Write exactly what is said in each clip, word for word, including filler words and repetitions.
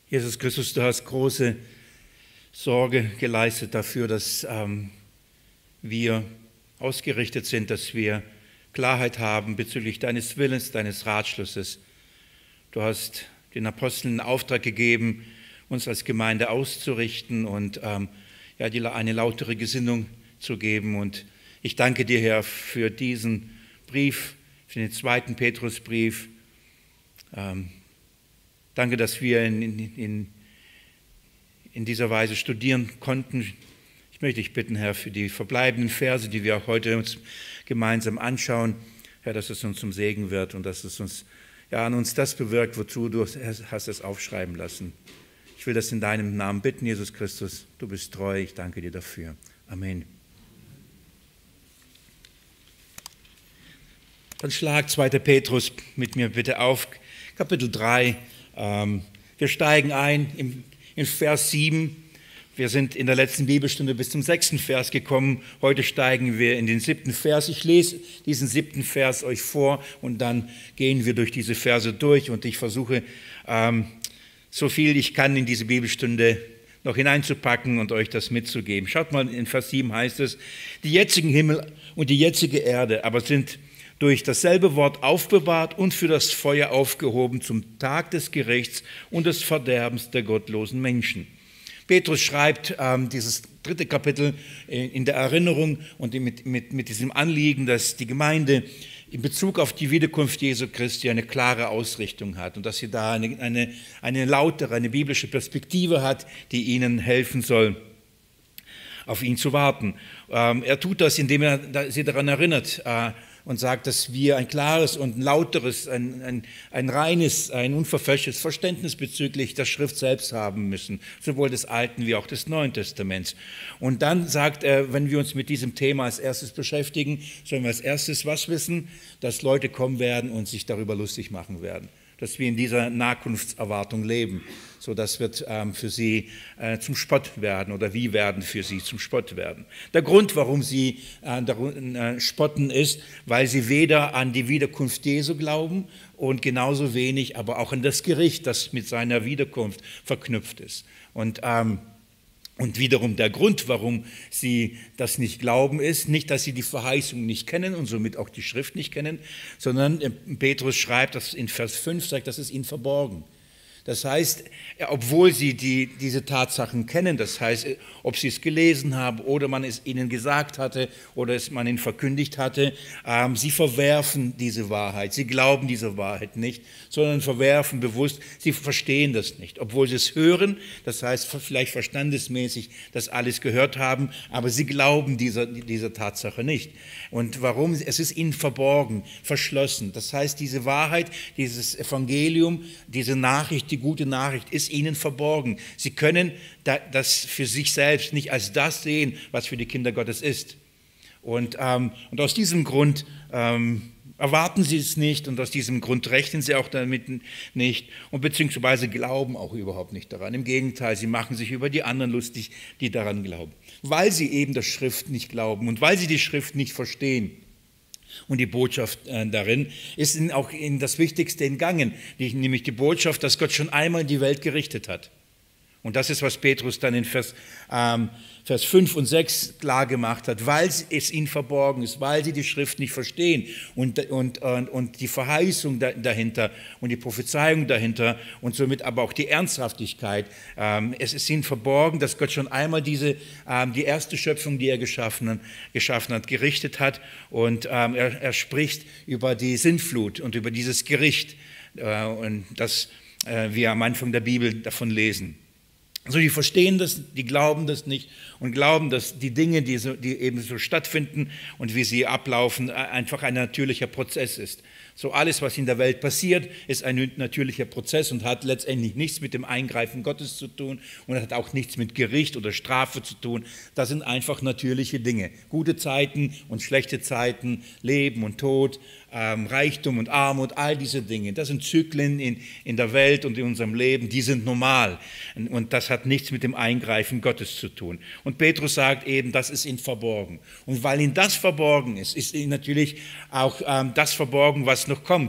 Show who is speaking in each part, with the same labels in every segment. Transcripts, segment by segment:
Speaker 1: Jesus Christus, du hast große Sorge geleistet dafür, dass ähm, wir ausgerichtet sind, dass wir Klarheit haben bezüglich deines Willens, deines Ratschlusses. Du hast den Aposteln einen Auftrag gegeben, uns als Gemeinde auszurichten und ähm, ja, die, eine lautere Gesinnung zu geben. Und ich danke dir, Herr, für diesen Brief, für den zweiten Petrusbrief. Ähm, danke, dass wir in, in, in dieser Weise studieren konnten. Ich möchte dich bitten, Herr, für die verbleibenden Verse, die wir auch heute uns gemeinsam anschauen, Herr, dass es uns zum Segen wird und dass es uns, ja, an uns das bewirkt, wozu du hast es aufschreiben lassen. Ich will das in deinem Namen bitten, Jesus Christus. Du bist treu, ich danke dir dafür. Amen. Dann schlag zweiter Petrus mit mir bitte auf, Kapitel drei. Ähm, wir steigen ein im, in Vers sieben. Wir sind in der letzten Bibelstunde bis zum sechsten Vers gekommen. Heute steigen wir in den siebten Vers. Ich lese diesen siebten Vers euch vor und dann gehen wir durch diese Verse durch und ich versuche, ähm, so viel ich kann in diese Bibelstunde noch hineinzupacken und euch das mitzugeben. Schaut mal, in Vers sieben heißt es, die jetzigen Himmel und die jetzige Erde aber sind durch dasselbe Wort aufbewahrt und für das Feuer aufgehoben zum Tag des Gerichts und des Verderbens der gottlosen Menschen. Petrus schreibt ähm, dieses dritte Kapitel in der Erinnerung und mit, mit, mit diesem Anliegen, dass die Gemeinde in Bezug auf die Wiederkunft Jesu Christi eine klare Ausrichtung hat und dass sie da eine, eine, eine lautere, eine biblische Perspektive hat, die ihnen helfen soll, auf ihn zu warten. Ähm, er tut das, indem er sie daran erinnert, äh, und sagt, dass wir ein klares und ein lauteres, ein, ein, ein reines, ein unverfälschtes Verständnis bezüglich der Schrift selbst haben müssen, sowohl des Alten wie auch des Neuen Testaments. Und dann sagt er, wenn wir uns mit diesem Thema als erstes beschäftigen, sollen wir als erstes was wissen? Dass Leute kommen werden und sich darüber lustig machen werden. Dass wir in dieser Nachkunftserwartung leben. So, das wird ähm, für sie äh, zum Spott werden oder wie werden für sie zum Spott werden. Der Grund, warum sie äh, darun, äh, spotten, ist, weil sie weder an die Wiederkunft Jesu glauben und genauso wenig, aber auch an das Gericht, das mit seiner Wiederkunft verknüpft ist. Und ähm, Und wiederum der Grund, warum sie das nicht glauben, ist nicht, dass sie die Verheißung nicht kennen und somit auch die Schrift nicht kennen, sondern Petrus schreibt, das in Vers fünf sagt, das ist ihnen verborgen. Das heißt, obwohl sie die, diese Tatsachen kennen, das heißt, ob sie es gelesen haben oder man es ihnen gesagt hatte oder es man ihnen verkündigt hatte, ähm, sie verwerfen diese Wahrheit. Sie glauben diese Wahrheit nicht, sondern verwerfen bewusst, sie verstehen das nicht. Obwohl sie es hören, das heißt vielleicht verstandesmäßig das alles gehört haben, aber sie glauben dieser, dieser Tatsache nicht. Und warum? Es ist ihnen verborgen, verschlossen. Das heißt, diese Wahrheit, dieses Evangelium, diese Nachricht, die gute Nachricht ist ihnen verborgen. Sie können das für sich selbst nicht als das sehen, was für die Kinder Gottes ist. Und, ähm, und aus diesem Grund ähm, erwarten sie es nicht und aus diesem Grund rechnen sie auch damit nicht und beziehungsweise glauben auch überhaupt nicht daran. Im Gegenteil, sie machen sich über die anderen lustig, die daran glauben. Weil sie eben der Schrift nicht glauben und weil sie die Schrift nicht verstehen. Und die Botschaft äh, darin ist ihnen auch in das Wichtigste entgangen, die, nämlich die Botschaft, dass Gott schon einmal die Welt gerichtet hat. Und das ist, was Petrus dann in Vers, ähm, Vers fünf und sechs klar gemacht hat, weil es ihnen verborgen ist, weil sie die Schrift nicht verstehen und, und, und, und die Verheißung dahinter und die Prophezeiung dahinter und somit aber auch die Ernsthaftigkeit. Ähm, es ist ihnen verborgen, dass Gott schon einmal diese, ähm, die erste Schöpfung, die er geschaffen, geschaffen hat, gerichtet hat und ähm, er, er spricht über die Sintflut und über dieses Gericht, äh, und das äh, wir am Anfang der Bibel davon lesen. Also die verstehen das, die glauben das nicht und glauben, dass die Dinge, die, so, die eben so stattfinden und wie sie ablaufen, einfach ein natürlicher Prozess ist. So alles, was in der Welt passiert, ist ein natürlicher Prozess und hat letztendlich nichts mit dem Eingreifen Gottes zu tun und hat auch nichts mit Gericht oder Strafe zu tun. Das sind einfach natürliche Dinge. Gute Zeiten und schlechte Zeiten, Leben und Tod, ähm, Reichtum und Armut, all diese Dinge. Das sind Zyklen in, in der Welt und in unserem Leben, die sind normal. Und das hat nichts mit dem Eingreifen Gottes zu tun. Und Petrus sagt eben, das ist ihnen verborgen. Und weil ihnen das verborgen ist, ist ihnen natürlich auch ähm, das verborgen, was noch kommt.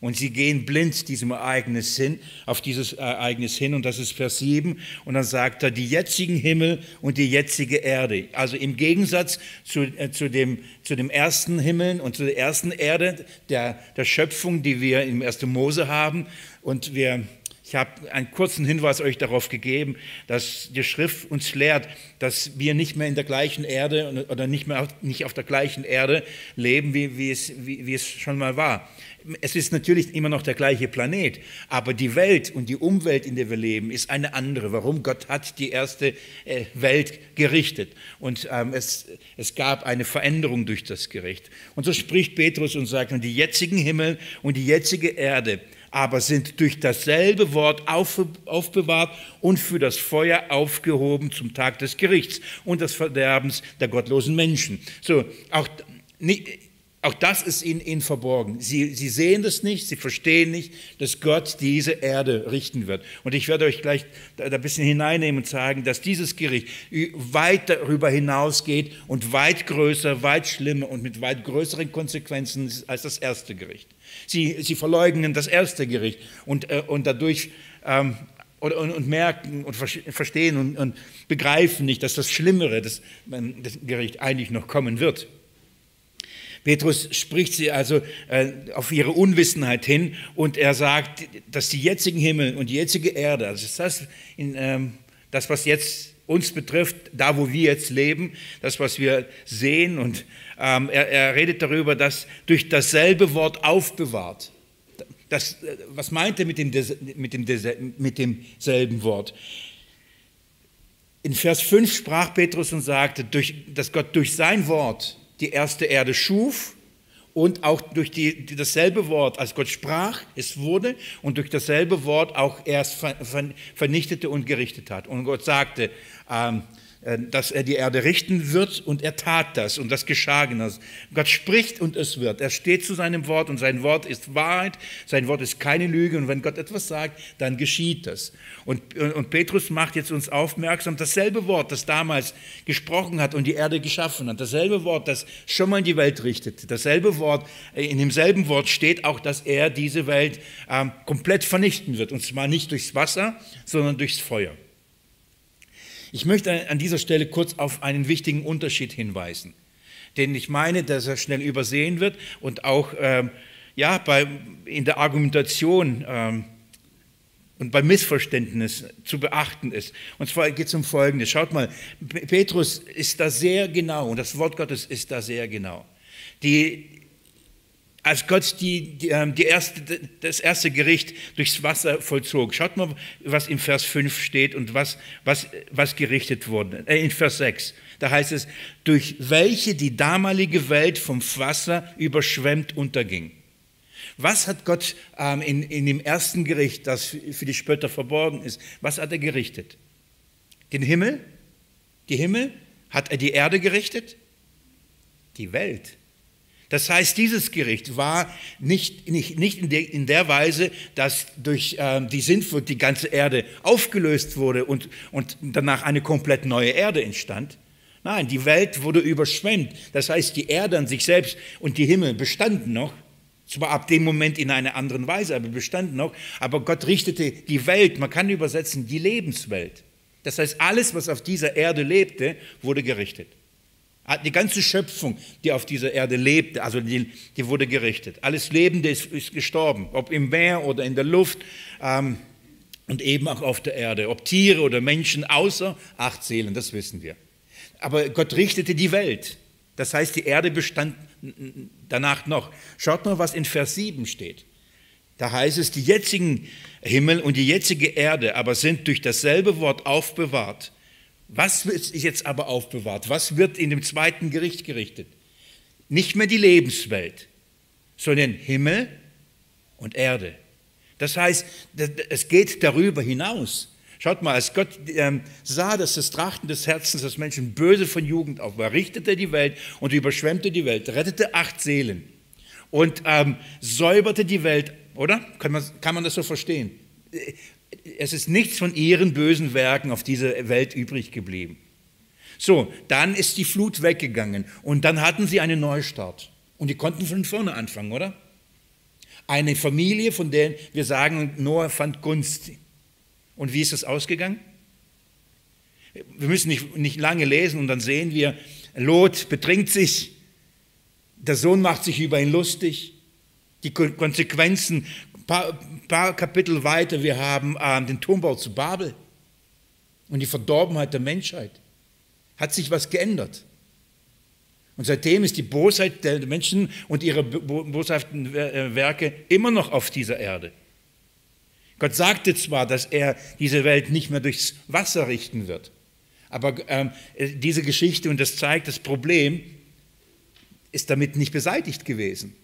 Speaker 1: Und sie gehen blind diesem Ereignis hin, auf dieses Ereignis hin. Und das ist Vers sieben. Und dann sagt er, die jetzigen Himmel und die jetzige Erde. Also im Gegensatz zu, äh, zu, dem, zu dem ersten Himmel und zu der ersten Erde, der, der Schöpfung, die wir im ersten Mose haben. Und wir... Ich habe einen kurzen Hinweis euch darauf gegeben, dass die Schrift uns lehrt, dass wir nicht mehr in der gleichen Erde oder nicht mehr auf, nicht auf der gleichen Erde leben, wie, wie, es, wie, wie es schon mal war. Es ist natürlich immer noch der gleiche Planet, aber die Welt und die Umwelt, in der wir leben, ist eine andere. Warum? Gott hat die erste Welt gerichtet und ähm, es, es gab eine Veränderung durch das Gericht. Und so spricht Petrus und sagt, und die jetzigen Himmel und die jetzige Erde aber sind durch dasselbe Wort auf, aufbewahrt und für das Feuer aufgehoben zum Tag des Gerichts und des Verderbens der gottlosen Menschen. So, auch, auch das ist ihnen, ihnen verborgen. Sie, sie sehen das nicht, sie verstehen nicht, dass Gott diese Erde richten wird. Und ich werde euch gleich da ein bisschen hineinnehmen und sagen, dass dieses Gericht weit darüber hinausgeht und weit größer, weit schlimmer und mit weit größeren Konsequenzen ist als das erste Gericht. Sie, sie verleugnen das erste Gericht und, äh, und dadurch ähm, und, und, und merken und verstehen und, und begreifen nicht, dass das Schlimmere, das, das Gericht eigentlich noch kommen wird. Petrus spricht sie also äh, auf ihre Unwissenheit hin und er sagt, dass die jetzigen Himmel und die jetzige Erde, also ist das, in, ähm, das, was jetzt uns betrifft, da wo wir jetzt leben, das, was wir sehen und ähm, er, er redet darüber, dass durch dasselbe Wort aufbewahrt. Das, was meint er mit, dem, mit, dem, mit demselben Wort? In Vers fünf sprach Petrus und sagte, durch, dass Gott durch sein Wort die erste Erde schuf und auch durch die, die, dasselbe Wort, als Gott sprach, es wurde und durch dasselbe Wort auch erst vernichtete und gerichtet hat. Und Gott sagte, ähm, dass er die Erde richten wird und er tat das und das geschah. Gott spricht und es wird. Er steht zu seinem Wort und sein Wort ist Wahrheit, sein Wort ist keine Lüge und wenn Gott etwas sagt, dann geschieht das. Und, und Petrus macht jetzt uns aufmerksam, dasselbe Wort, das damals gesprochen hat und die Erde geschaffen hat, dasselbe Wort, das schon mal die Welt richtet, dasselbe Wort, in demselben Wort steht auch, dass er diese Welt ähm, komplett vernichten wird und zwar nicht durchs Wasser, sondern durchs Feuer. Ich möchte an dieser Stelle kurz auf einen wichtigen Unterschied hinweisen, den ich meine, dass er schnell übersehen wird und auch ähm, ja, bei, in der Argumentation ähm, und beim Missverständnis zu beachten ist. Und zwar geht es um Folgendes. Schaut mal, Petrus ist da sehr genau und das Wort Gottes ist da sehr genau. Die Als Gott die, die, die erste, das erste Gericht durchs Wasser vollzog. Schaut mal, was in Vers fünf steht und was, was, was gerichtet wurde. Äh, in Vers sechs, da heißt es, durch welche die damalige Welt vom Wasser überschwemmt unterging. Was hat Gott ähm, in, in dem ersten Gericht, das für die Spötter verborgen ist, was hat er gerichtet? Den Himmel? Die Himmel? Hat er die Erde gerichtet? Die Welt. Das heißt, dieses Gericht war nicht, nicht, nicht in, der, in der Weise, dass durch äh, die Sintflut die ganze Erde aufgelöst wurde und, und danach eine komplett neue Erde entstand. Nein, die Welt wurde überschwemmt. Das heißt, die Erde an sich selbst und die Himmel bestanden noch, zwar ab dem Moment in einer anderen Weise, aber bestanden noch. Aber Gott richtete die Welt, man kann übersetzen, die Lebenswelt. Das heißt, alles, was auf dieser Erde lebte, wurde gerichtet. Die ganze Schöpfung, die auf dieser Erde lebte, also die, die wurde gerichtet. Alles Lebende ist, ist gestorben, ob im Meer oder in der Luft ähm, und eben auch auf der Erde. Ob Tiere oder Menschen, außer acht Seelen, das wissen wir. Aber Gott richtete die Welt. Das heißt, die Erde bestand danach noch. Schaut mal, was in Vers sieben steht. Da heißt es, die jetzigen Himmel und die jetzige Erde aber sind durch dasselbe Wort aufbewahrt. Was ist jetzt aber aufbewahrt? Was wird in dem zweiten Gericht gerichtet? Nicht mehr die Lebenswelt, sondern Himmel und Erde. Das heißt, es geht darüber hinaus. Schaut mal, als Gott ähm, sah, dass das Trachten des Herzens des Menschen böse von Jugend auf war, richtete er die Welt und überschwemmte die Welt, rettete acht Seelen und ähm, säuberte die Welt, oder? Kann man, kann man das so verstehen? Es ist nichts von ihren bösen Werken auf dieser Welt übrig geblieben. So, dann ist die Flut weggegangen und dann hatten sie einen Neustart. Und die konnten von vorne anfangen, oder? Eine Familie, von der wir sagen, Noah fand Gunst. Und wie ist es ausgegangen? Wir müssen nicht, nicht lange lesen und dann sehen wir, Lot betrinkt sich, der Sohn macht sich über ihn lustig. Die Konsequenzen, ein paar, paar Kapitel weiter, wir haben äh, den Turmbau zu Babel und die Verdorbenheit der Menschheit. Hat sich was geändert. Und seitdem ist die Bosheit der Menschen und ihre boshaften Werke immer noch auf dieser Erde. Gott sagte zwar, dass er diese Welt nicht mehr durchs Wasser richten wird, aber ähm, diese Geschichte, und das zeigt, das Problem ist damit nicht beseitigt gewesen.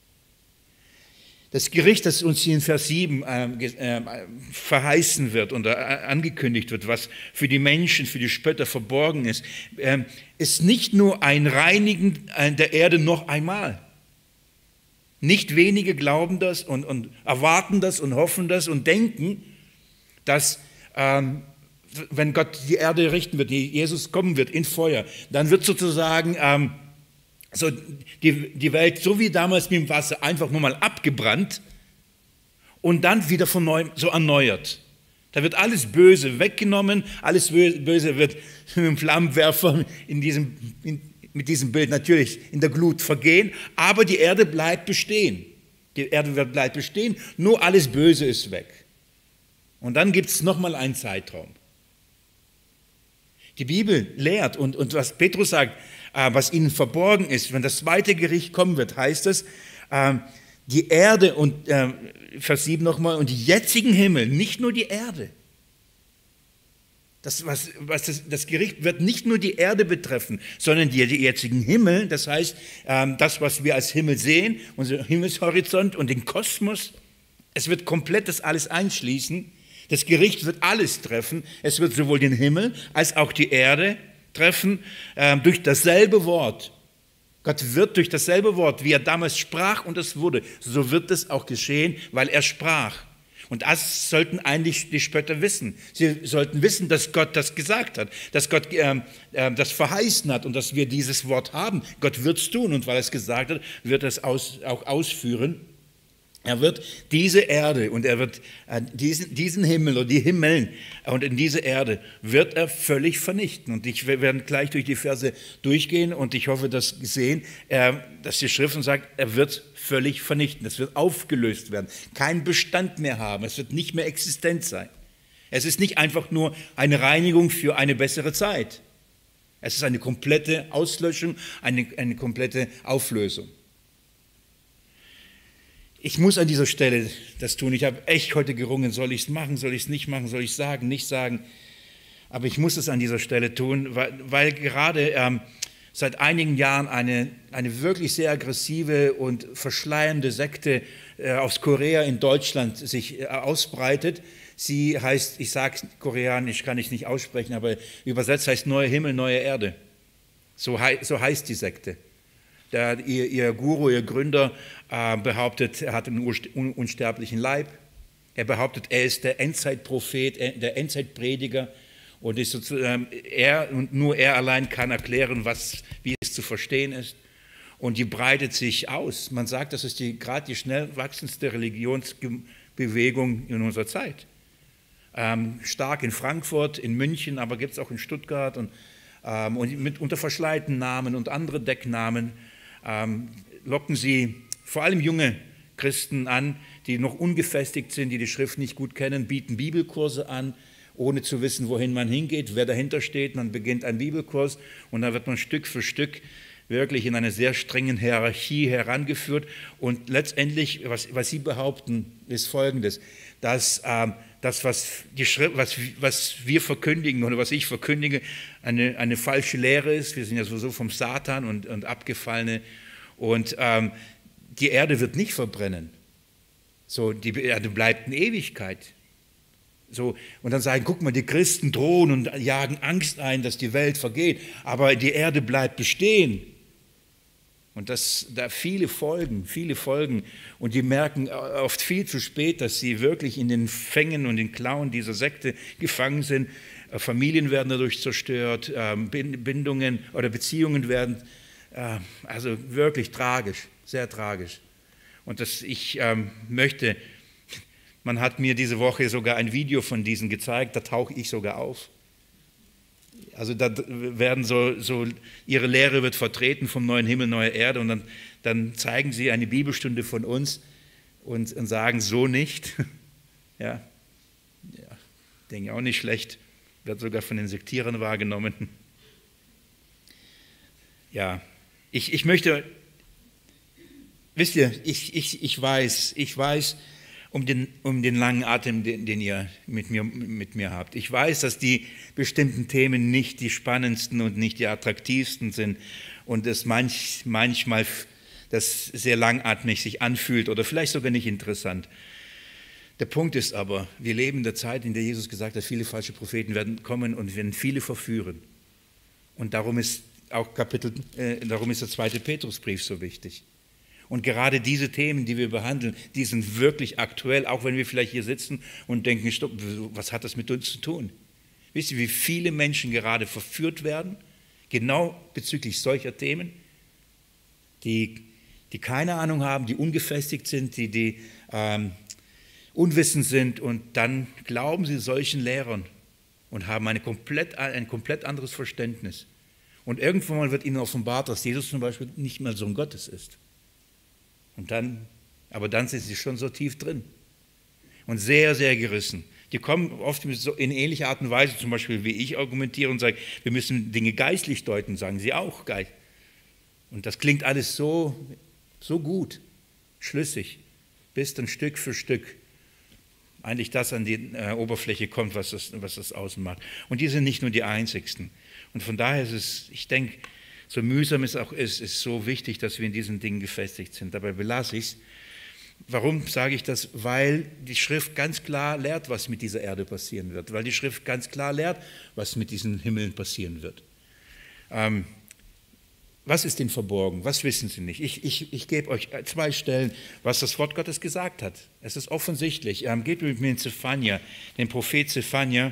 Speaker 1: Das Gericht, das uns hier in Vers sieben äh, äh, verheißen wird und äh, angekündigt wird, was für die Menschen, für die Spötter verborgen ist, äh, ist nicht nur ein Reinigen der Erde noch einmal. Nicht wenige glauben das und, und erwarten das und hoffen das und denken, dass ähm, wenn Gott die Erde richten wird, Jesus kommen wird in Feuer, dann wird sozusagen ähm, so die, die Welt, so wie damals mit dem Wasser, einfach nur mal abgebrannt und dann wieder von neuem so erneuert. Da wird alles Böse weggenommen, alles Böse wird mit dem Flammenwerfer in diesem, in, mit diesem Bild natürlich in der Glut vergehen, aber die Erde bleibt bestehen. Die Erde wird bleibt bestehen, nur alles Böse ist weg. Und dann gibt es nochmal einen Zeitraum. Die Bibel lehrt und, und was Petrus sagt, äh, was ihnen verborgen ist, wenn das zweite Gericht kommen wird, heißt es, äh, die Erde und, äh, Vers sieben nochmal, und die jetzigen Himmel, nicht nur die Erde. Das, was, was das, das Gericht wird nicht nur die Erde betreffen, sondern die, die jetzigen Himmel, das heißt, äh, das, was wir als Himmel sehen, unser Himmelshorizont und den Kosmos, es wird komplett das alles einschließen. Das Gericht wird alles treffen. Es wird sowohl den Himmel als auch die Erde treffen, äh, durch dasselbe Wort. Gott wird durch dasselbe Wort, wie er damals sprach und es wurde, so wird es auch geschehen, weil er sprach. Und das sollten eigentlich die Spötter wissen. Sie sollten wissen, dass Gott das gesagt hat, dass Gott äh, äh, das verheißen hat und dass wir dieses Wort haben. Gott wird es tun und weil er es gesagt hat, wird er es aus, auch ausführen. Er wird diese Erde und er wird äh, diesen, diesen Himmel oder die Himmeln und in diese Erde wird er völlig vernichten. Und ich, wir werden gleich durch die Verse durchgehen und ich hoffe, dass sehen, äh, dass die Schrift uns sagt, er wird völlig vernichten. Es wird aufgelöst werden, keinen Bestand mehr haben, es wird nicht mehr existent sein. Es ist nicht einfach nur eine Reinigung für eine bessere Zeit. Es ist eine komplette Auslöschung, eine, eine komplette Auflösung. Ich muss an dieser Stelle das tun. Ich habe echt heute gerungen, soll ich es machen, soll ich es nicht machen, soll ich es sagen, nicht sagen. Aber ich muss es an dieser Stelle tun, weil, weil gerade ähm, seit einigen Jahren eine, eine wirklich sehr aggressive und verschleiernde Sekte äh, aus Korea in Deutschland sich äh, ausbreitet. Sie heißt, ich sage koreanisch, kann ich nicht aussprechen, aber übersetzt heißt Neuer Himmel, neue Erde. So, hei so heißt die Sekte. Der, ihr, ihr Guru, ihr Gründer äh, behauptet, er hat einen un unsterblichen Leib. Er behauptet, er ist der Endzeitprophet, der Endzeitprediger und ist sozusagen, er und nur er allein kann erklären, was, wie es zu verstehen ist. Und die breitet sich aus. Man sagt, das ist die, gerade die schnell wachsendste Religionsbewegung in unserer Zeit. Ähm, stark in Frankfurt, in München, aber gibt es auch in Stuttgart und, ähm, und mit unter verschleierten Namen und andere Decknamen. Ähm, locken sie vor allem junge Christen an, die noch ungefestigt sind, die die Schrift nicht gut kennen, bieten Bibelkurse an, ohne zu wissen, wohin man hingeht, wer dahinter steht. Man beginnt einen Bibelkurs und dann wird man Stück für Stück wirklich in eine sehr strengen Hierarchie herangeführt. Und letztendlich, was, was sie behaupten, ist Folgendes, dass ähm, das, was, die Schrift, was, was wir verkündigen oder was ich verkündige, eine, eine falsche Lehre ist. Wir sind ja sowieso vom Satan und, und Abgefallene. Und ähm, die Erde wird nicht verbrennen. So, die Erde bleibt in Ewigkeit. So, und dann sagen, guck mal, die Christen drohen und jagen Angst ein, dass die Welt vergeht. Aber die Erde bleibt bestehen. Und das, da viele Folgen, viele Folgen. Und die merken oft viel zu spät, dass sie wirklich in den Fängen und den Klauen dieser Sekte gefangen sind. Familien werden dadurch zerstört, Bindungen oder Beziehungen werden, also wirklich tragisch, sehr tragisch. Und das, ich ähm, möchte, man hat mir diese Woche sogar ein Video von diesen gezeigt, da tauche ich sogar auf. Also da werden so, so, ihre Lehre wird vertreten vom neuen Himmel, neue Erde und dann, dann zeigen sie eine Bibelstunde von uns und, und sagen so nicht. Ja, ja, denke auch nicht schlecht, wird sogar von den Sektierern wahrgenommen. Ja, ich, ich möchte, wisst ihr, ich, ich, ich weiß, ich weiß, Um den, um den langen Atem, den, den ihr mit mir, mit mir habt. Ich weiß, dass die bestimmten Themen nicht die spannendsten und nicht die attraktivsten sind und es manch, manchmal das sehr langatmig sich anfühlt oder vielleicht sogar nicht interessant. Der Punkt ist aber, wir leben in der Zeit, in der Jesus gesagt hat, viele falsche Propheten werden kommen und werden viele verführen. Und darum ist auch Kapitel, äh, darum ist der zweite Petrusbrief so wichtig. Und gerade diese Themen, die wir behandeln, die sind wirklich aktuell, auch wenn wir vielleicht hier sitzen und denken, stopp, was hat das mit uns zu tun? Wisst ihr, wie viele Menschen gerade verführt werden, genau bezüglich solcher Themen, die, die keine Ahnung haben, die ungefestigt sind, die, die ähm, unwissend sind und dann glauben sie solchen Lehrern und haben eine komplett, ein komplett anderes Verständnis. Und irgendwann mal wird ihnen offenbart, dass Jesus zum Beispiel nicht mehr Sohn Gottes ist. Und dann, aber dann sind sie schon so tief drin und sehr, sehr gerissen. Die kommen oft in ähnlicher Art und Weise, zum Beispiel wie ich argumentiere und sage, wir müssen Dinge geistlich deuten, sagen sie auch geist. Und das klingt alles so, so gut, schlüssig, bis dann Stück für Stück eigentlich das an die äh, Oberfläche kommt, was das, was das außen macht. Und die sind nicht nur die einzigsten. Und von daher ist es, ich denke, so mühsam es auch ist, ist so wichtig, dass wir in diesen Dingen gefestigt sind. Dabei belasse ich es. Warum sage ich das? Weil die Schrift ganz klar lehrt, was mit dieser Erde passieren wird. Weil die Schrift ganz klar lehrt, was mit diesen Himmeln passieren wird. Ähm, was ist denn verborgen? Was wissen Sie nicht? Ich, ich, ich gebe euch zwei Stellen, was das Wort Gottes gesagt hat. Es ist offensichtlich. Ähm, geht mit mir in Zephania, den Prophet Zephania.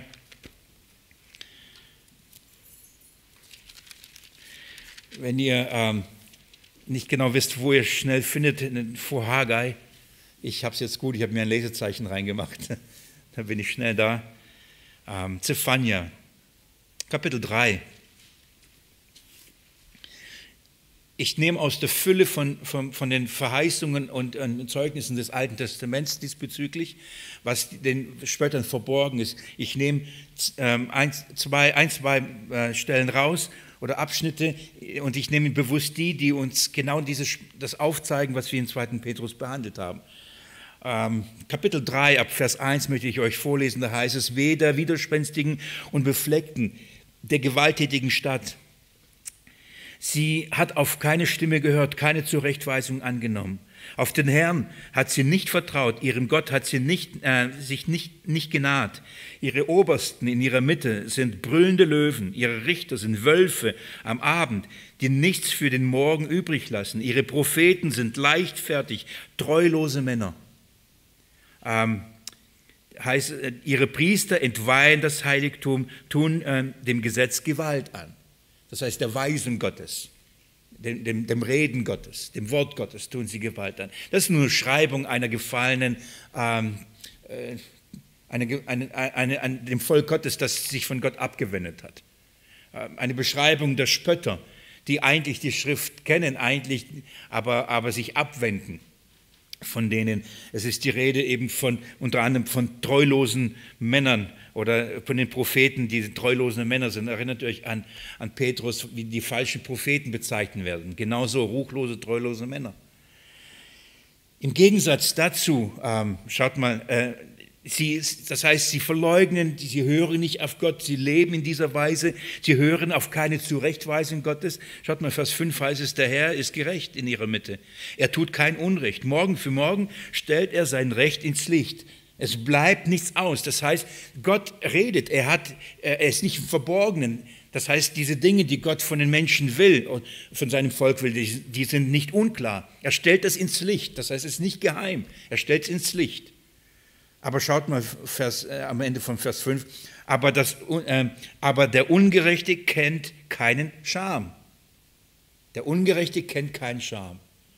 Speaker 1: Wenn ihr ähm, nicht genau wisst, wo ihr schnell findet, vor Haggai, ich habe es jetzt gut, ich habe mir ein Lesezeichen reingemacht, da bin ich schnell da. Ähm, Zephania, Kapitel drei. Ich nehme aus der Fülle von, von, von den Verheißungen und, und Zeugnissen des Alten Testaments diesbezüglich, was den Spöttern verborgen ist. Ich nehme ähm, ein, zwei, ein, zwei äh, Stellen raus oder Abschnitte und ich nehme bewusst die, die uns genau dieses, das aufzeigen, was wir im zweiten Petrus behandelt haben. Ähm, Kapitel drei, ab Vers eins möchte ich euch vorlesen, da heißt es, wehe der widerspenstigen und befleckten, der gewalttätigen Stadt. Sie hat auf keine Stimme gehört, keine Zurechtweisung angenommen. Auf den Herrn hat sie nicht vertraut, ihrem Gott hat sie nicht, äh, sich nicht, nicht genaht. Ihre Obersten in ihrer Mitte sind brüllende Löwen, ihre Richter sind Wölfe am Abend, die nichts für den Morgen übrig lassen. Ihre Propheten sind leichtfertig, treulose Männer. Ähm, heißt, ihre Priester entweihen das Heiligtum, tun äh, dem Gesetz Gewalt an. Das heißt, der Weisen Gottes, dem, dem, dem Reden Gottes, dem Wort Gottes tun sie Gewalt an. Das ist nur eine Schreibung einer gefallenen, ähm, äh, eine, eine, eine, eine, dem Volk Gottes, das sich von Gott abgewendet hat. Ähm, eine Beschreibung der Spötter, die eigentlich die Schrift kennen, eigentlich, aber, aber sich abwenden von denen. Es ist die Rede eben von, unter anderem von treulosen Männern oder von den Propheten, die treulose Männer sind. Erinnert euch an, an Petrus, wie die falschen Propheten bezeichnet werden. Genauso ruchlose, treulose Männer. Im Gegensatz dazu, ähm, schaut mal, äh, sie, das heißt, sie verleugnen, sie hören nicht auf Gott, sie leben in dieser Weise, sie hören auf keine Zurechtweisung Gottes. Schaut mal, Vers fünf heißt es, der Herr ist gerecht in ihrer Mitte. Er tut kein Unrecht. Morgen für morgen stellt er sein Recht ins Licht. Es bleibt nichts aus. Das heißt, Gott redet, er, hat, er ist nicht im Verborgenen. Das heißt, diese Dinge, die Gott von den Menschen will und von seinem Volk will, die, die sind nicht unklar. Er stellt das ins Licht. Das heißt, es ist nicht geheim. Er stellt es ins Licht. Aber schaut mal Vers, äh, am Ende von Vers fünf. Aber, das, äh, aber der Ungerechte kennt keinen Scham. Der Ungerechte kennt keinen Scham.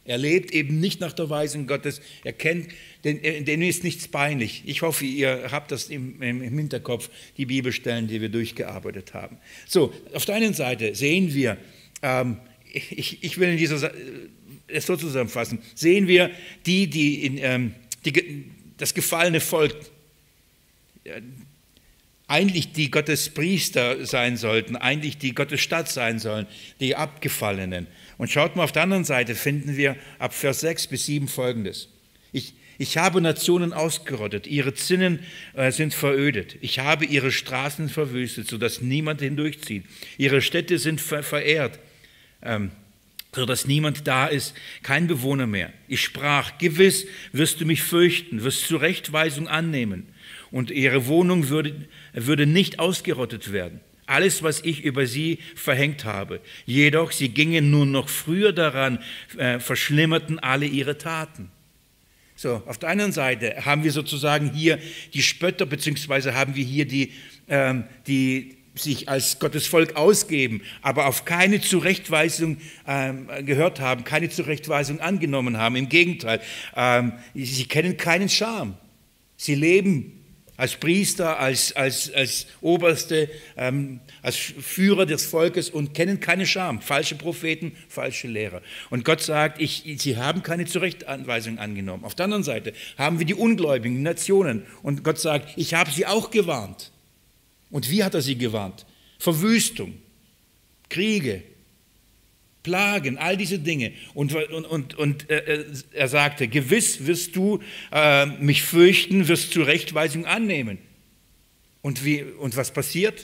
Speaker 1: Er lebt eben nicht nach der Weisung Gottes. Er kennt, denn, denn ist nichts peinlich. Ich hoffe, ihr habt das im, im Hinterkopf, die Bibelstellen, die wir durchgearbeitet haben. So, auf der einen Seite sehen wir, ähm, ich, ich will in dieser, es so zusammenfassen, sehen wir die, die, in, ähm, die das gefallene Volk, äh, eigentlich die Gottes Priester sein sollten, eigentlich die Gottes Stadt sein sollen, die Abgefallenen. Und schaut mal, auf der anderen Seite finden wir ab Vers sechs bis sieben Folgendes. Ich, ich habe Nationen ausgerottet, ihre Zinnen äh, sind verödet. Ich habe ihre Straßen verwüstet, sodass niemand hindurchzieht. Ihre Städte sind ver verehrt, ähm, sodass niemand da ist, kein Bewohner mehr. Ich sprach, gewiss wirst du mich fürchten, wirst Zurechtweisung annehmen. Und ihre Wohnung würde, würde nicht ausgerottet werden. Alles, was ich über sie verhängt habe. Jedoch, sie gingen nun noch früher daran, äh, verschlimmerten alle ihre Taten. So, auf der einen Seite haben wir sozusagen hier die Spötter, beziehungsweise haben wir hier die, ähm, die sich als Gottes Volk ausgeben, aber auf keine Zurechtweisung ähm, gehört haben, keine Zurechtweisung angenommen haben. Im Gegenteil, ähm, sie kennen keinen Scham. Sie leben als Priester, als, als, als Oberste, ähm, als Führer des Volkes und kennen keine Scham. Falsche Propheten, falsche Lehrer. Und Gott sagt, ich, sie haben keine Zurechtweisung angenommen. Auf der anderen Seite haben wir die Ungläubigen, die Nationen. Und Gott sagt, ich habe sie auch gewarnt. Und wie hat er sie gewarnt? Verwüstung, Kriege, Plagen, all diese Dinge. Und, und, und, und äh, er sagte, gewiss wirst du äh, mich fürchten, wirst Zurechtweisung annehmen. Und, wie, und was passiert?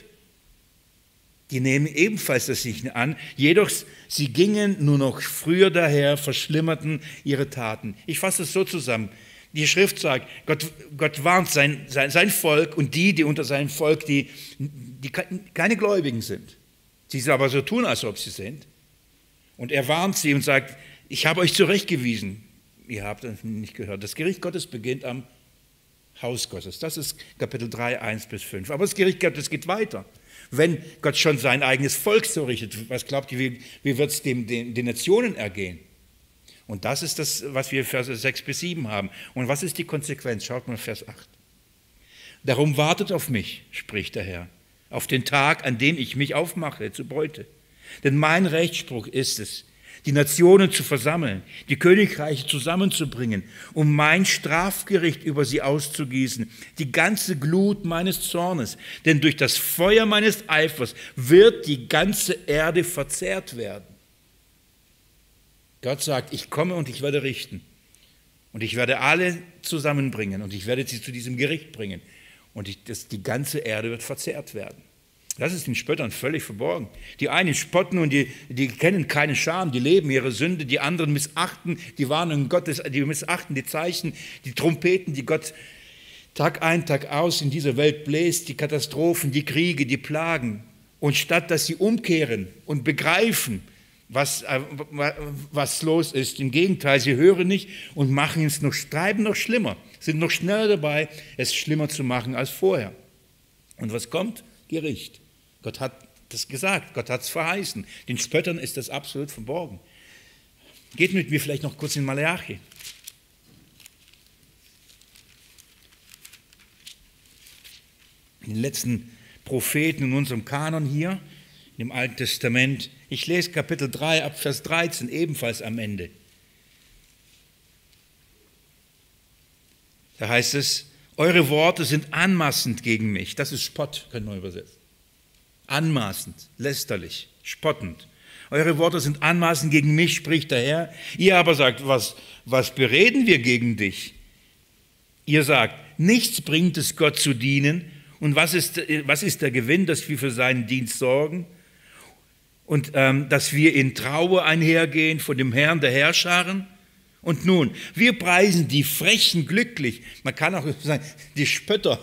Speaker 1: Die nehmen ebenfalls das nicht an, jedoch sie gingen nur noch früher daher, verschlimmerten ihre Taten. Ich fasse es so zusammen. Die Schrift sagt, Gott, Gott warnt sein, sein, sein Volk und die, die unter seinem Volk, die, die keine Gläubigen sind. Sie aber so tun, als ob sie sind. Und er warnt sie und sagt, ich habe euch zurechtgewiesen. Ihr habt das nicht gehört. Das Gericht Gottes beginnt am Haus Gottes. Das ist Kapitel drei, eins bis fünf. Aber das Gericht Gottes geht weiter. Wenn Gott schon sein eigenes Volk so richtet, was glaubt ihr, wie, wie wird es dem, den, den Nationen ergehen? Und das ist das, was wir Verse sechs bis sieben haben. Und was ist die Konsequenz? Schaut mal Vers acht. Darum wartet auf mich, spricht der Herr, auf den Tag, an dem ich mich aufmache zur Beute. Denn mein Rechtsspruch ist es, die Nationen zu versammeln, die Königreiche zusammenzubringen, um mein Strafgericht über sie auszugießen, die ganze Glut meines Zornes. Denn durch das Feuer meines Eifers wird die ganze Erde verzehrt werden. Gott sagt, ich komme und ich werde richten. Und ich werde alle zusammenbringen und ich werde sie zu diesem Gericht bringen. Und ich, das, die ganze Erde wird verzehrt werden. Das ist den Spöttern völlig verborgen. Die einen spotten und die, die kennen keine Scham, die leben ihre Sünde, die anderen missachten die Warnungen Gottes, die missachten die Zeichen, die Trompeten, die Gott Tag ein, Tag aus in dieser Welt bläst, die Katastrophen, die Kriege, die Plagen. Und statt dass sie umkehren und begreifen, was, was los ist, im Gegenteil, sie hören nicht und machen es noch, treiben noch schlimmer, sind noch schneller dabei, es schlimmer zu machen als vorher. Und was kommt? Gericht. Gott hat das gesagt, Gott hat es verheißen. Den Spöttern ist das absolut verborgen. Geht mit mir vielleicht noch kurz in Malachi. Den letzten Propheten in unserem Kanon hier, im Alten Testament. Ich lese Kapitel drei ab Vers dreizehn, ebenfalls am Ende. Da heißt es, eure Worte sind anmaßend gegen mich. Das ist Spott, können wir übersetzen. Anmaßend, lästerlich, spottend. Eure Worte sind anmaßend gegen mich, spricht der Herr. Ihr aber sagt, was, was bereden wir gegen dich? Ihr sagt, nichts bringt es Gott zu dienen. Und was ist, was ist der Gewinn, dass wir für seinen Dienst sorgen? Und ähm, dass wir in Trauer einhergehen von dem Herrn der Herrscharen? Und nun, wir preisen die Frechen glücklich. Man kann auch sagen, die Spötter.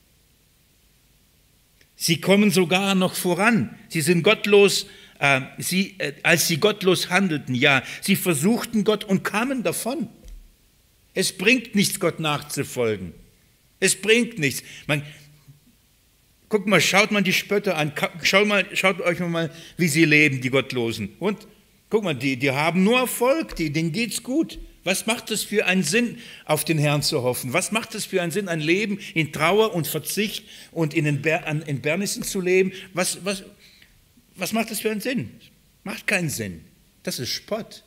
Speaker 1: Sie kommen sogar noch voran. Sie sind gottlos, äh, sie, äh, als sie gottlos handelten. Ja, sie versuchten Gott und kamen davon. Es bringt nichts, Gott nachzufolgen. Es bringt nichts. Man, guckt mal, schaut mal die Spötter an. Schaut, mal, schaut euch mal, wie sie leben, die Gottlosen. Und Guck mal, die, die haben nur Erfolg, die, denen geht's gut. Was macht es für einen Sinn, auf den Herrn zu hoffen? Was macht es für einen Sinn, ein Leben in Trauer und Verzicht und in den Ber- an- in Bärnissen zu leben? Was, was, was macht das für einen Sinn? Macht keinen Sinn. Das ist Spott.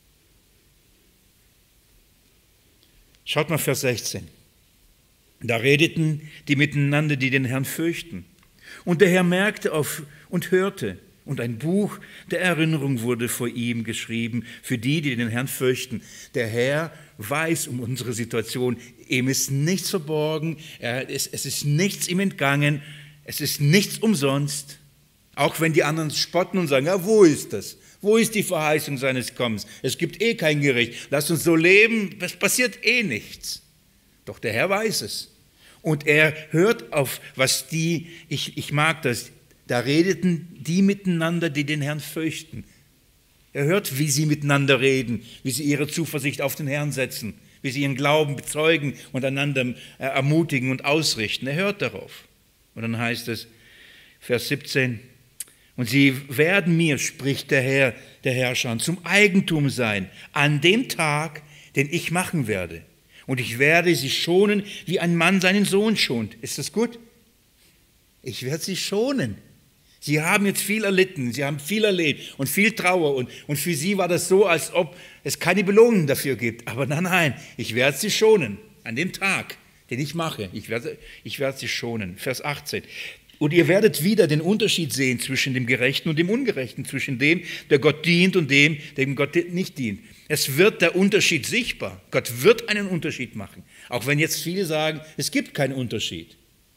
Speaker 1: Schaut mal Vers sechzehn. Da redeten die miteinander, die den Herrn fürchten. Und der Herr merkte auf und hörte. Und ein Buch der Erinnerung wurde vor ihm geschrieben, für die, die den Herrn fürchten. Der Herr weiß um unsere Situation. Ihm ist nichts verborgen, er, es, es ist nichts ihm entgangen, es ist nichts umsonst. Auch wenn die anderen spotten und sagen, ja, wo ist das? Wo ist die Verheißung seines Kommens? Es gibt eh kein Gericht. Lasst uns so leben, es passiert eh nichts. Doch der Herr weiß es. Und er hört auf, was die, ich, ich mag das, da redeten die miteinander, die den Herrn fürchten. Er hört, wie sie miteinander reden, wie sie ihre Zuversicht auf den Herrn setzen, wie sie ihren Glauben bezeugen und einander ermutigen und ausrichten. Er hört darauf. Und dann heißt es, Vers siebzehn, und sie werden mir, spricht der Herr, der Herrscher, zum Eigentum sein, an dem Tag, den ich machen werde. Und ich werde sie schonen, wie ein Mann seinen Sohn schont. Ist das gut? Ich werde sie schonen. Sie haben jetzt viel erlitten, sie haben viel erlebt und viel Trauer. Und, und für sie war das so, als ob es keine Belohnung dafür gibt. Aber nein, nein, ich werde sie schonen an dem Tag, den ich mache. Ich werde, ich werde sie schonen. Vers achtzehn. Und ihr werdet wieder den Unterschied sehen zwischen dem Gerechten und dem Ungerechten, zwischen dem, der Gott dient und dem, dem Gott nicht dient. Es wird der Unterschied sichtbar. Gott wird einen Unterschied machen. Auch wenn jetzt viele sagen, es gibt keinen Unterschied.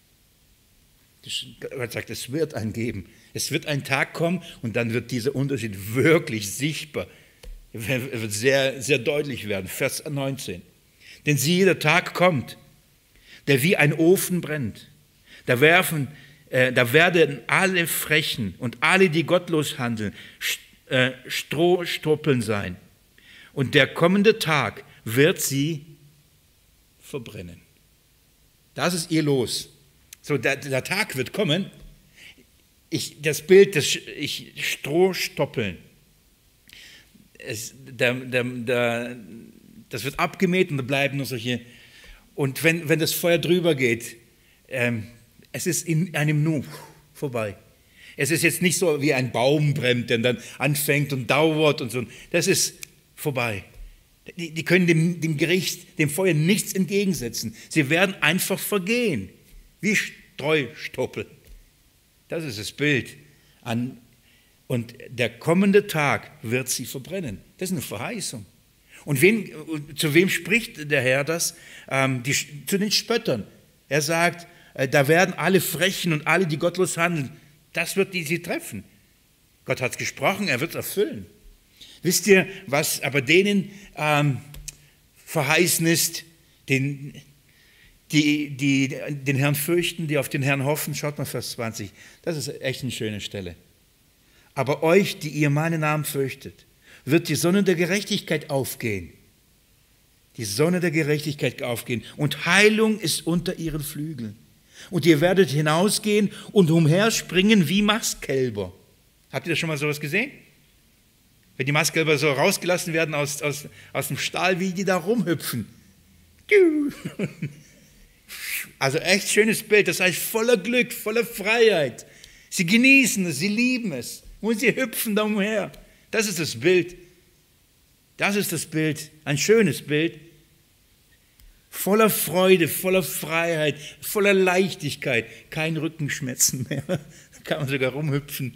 Speaker 1: Gott sagt, es wird einen geben. Es wird ein Tag kommen und dann wird dieser Unterschied wirklich sichtbar. Er wird sehr, sehr deutlich werden. Vers neunzehn. Denn siehe, der Tag kommt, der wie ein Ofen brennt. Da werfen Da werden alle Frechen und alle, die gottlos handeln, Strohstoppeln sein. Und der kommende Tag wird sie verbrennen. Das ist ihr Los. So, der, der Tag wird kommen. Ich, das Bild des ich, Strohstoppeln, es, der, der, der, das wird abgemäht und da bleiben nur solche. Und wenn, wenn das Feuer drüber geht, ähm, es ist in einem Nu vorbei. Es ist jetzt nicht so wie ein Baum brennt, der dann anfängt und dauert und so. Das ist vorbei. Die, die können dem, dem Gericht, dem Feuer nichts entgegensetzen. Sie werden einfach vergehen, wie Streustoppeln. Das ist das Bild. An, und der kommende Tag wird sie verbrennen. Das ist eine Verheißung. Und wen, zu wem spricht der Herr das? Ähm, die, zu den Spöttern. Er sagt, da werden alle Frechen und alle, die gottlos handeln, das wird die sie treffen. Gott hat es gesprochen, er wird es erfüllen. Wisst ihr, was aber denen ähm, verheißen ist, den, die, die den Herrn fürchten, die auf den Herrn hoffen? Schaut mal Vers zwanzig, das ist echt eine schöne Stelle. Aber euch, die ihr meinen Namen fürchtet, wird die Sonne der Gerechtigkeit aufgehen. Die Sonne der Gerechtigkeit aufgehen und Heilung ist unter ihren Flügeln. Und ihr werdet hinausgehen und umherspringen wie Mastkälber. Habt ihr das schon mal sowas gesehen? Wenn die Mastkälber so rausgelassen werden aus, aus, aus dem Stall, wie die da rumhüpfen. Also echt schönes Bild, das heißt voller Glück, voller Freiheit. Sie genießen es, sie lieben es und sie hüpfen da umher. Das ist das Bild. Das ist das Bild, ein schönes Bild. Voller Freude, voller Freiheit, voller Leichtigkeit, kein Rückenschmerzen mehr. Da kann man sogar rumhüpfen.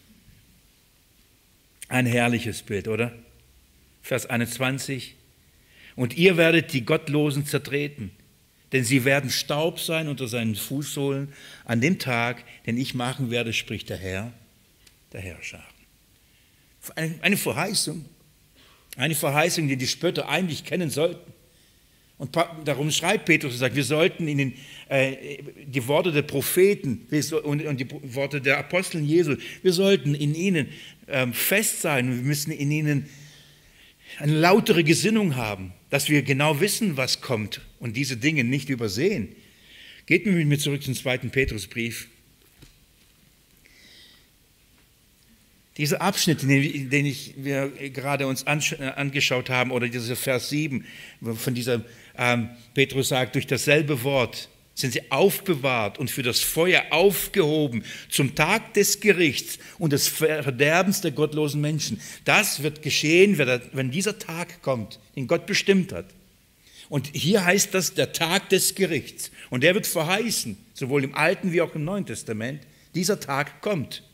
Speaker 1: Ein herrliches Bild, oder? Vers einundzwanzig. Und ihr werdet die Gottlosen zertreten, denn sie werden Staub sein unter seinen Fußsohlen an dem Tag, den ich machen werde, spricht der Herr, der Herrscher. Eine Verheißung, eine Verheißung, die die Spötter eigentlich kennen sollten. Und darum schreibt Petrus und sagt, wir sollten in den, äh, die Worte der Propheten und, und die Worte der Aposteln Jesu, wir sollten in ihnen ähm, fest sein und wir müssen in ihnen eine lautere Gesinnung haben, dass wir genau wissen, was kommt und diese Dinge nicht übersehen. Geht mit mir zurück zum zweiten Petrusbrief. Dieser Abschnitt, den, den ich, wir gerade uns angeschaut haben, oder dieser Vers sieben, von dieser ähm, Petrus sagt, durch dasselbe Wort sind sie aufbewahrt und für das Feuer aufgehoben zum Tag des Gerichts und des Verderbens der gottlosen Menschen. Das wird geschehen, wenn dieser Tag kommt, den Gott bestimmt hat. Und hier heißt das der Tag des Gerichts. Und der wird verheißen, sowohl im Alten wie auch im Neuen Testament. Dieser Tag kommt.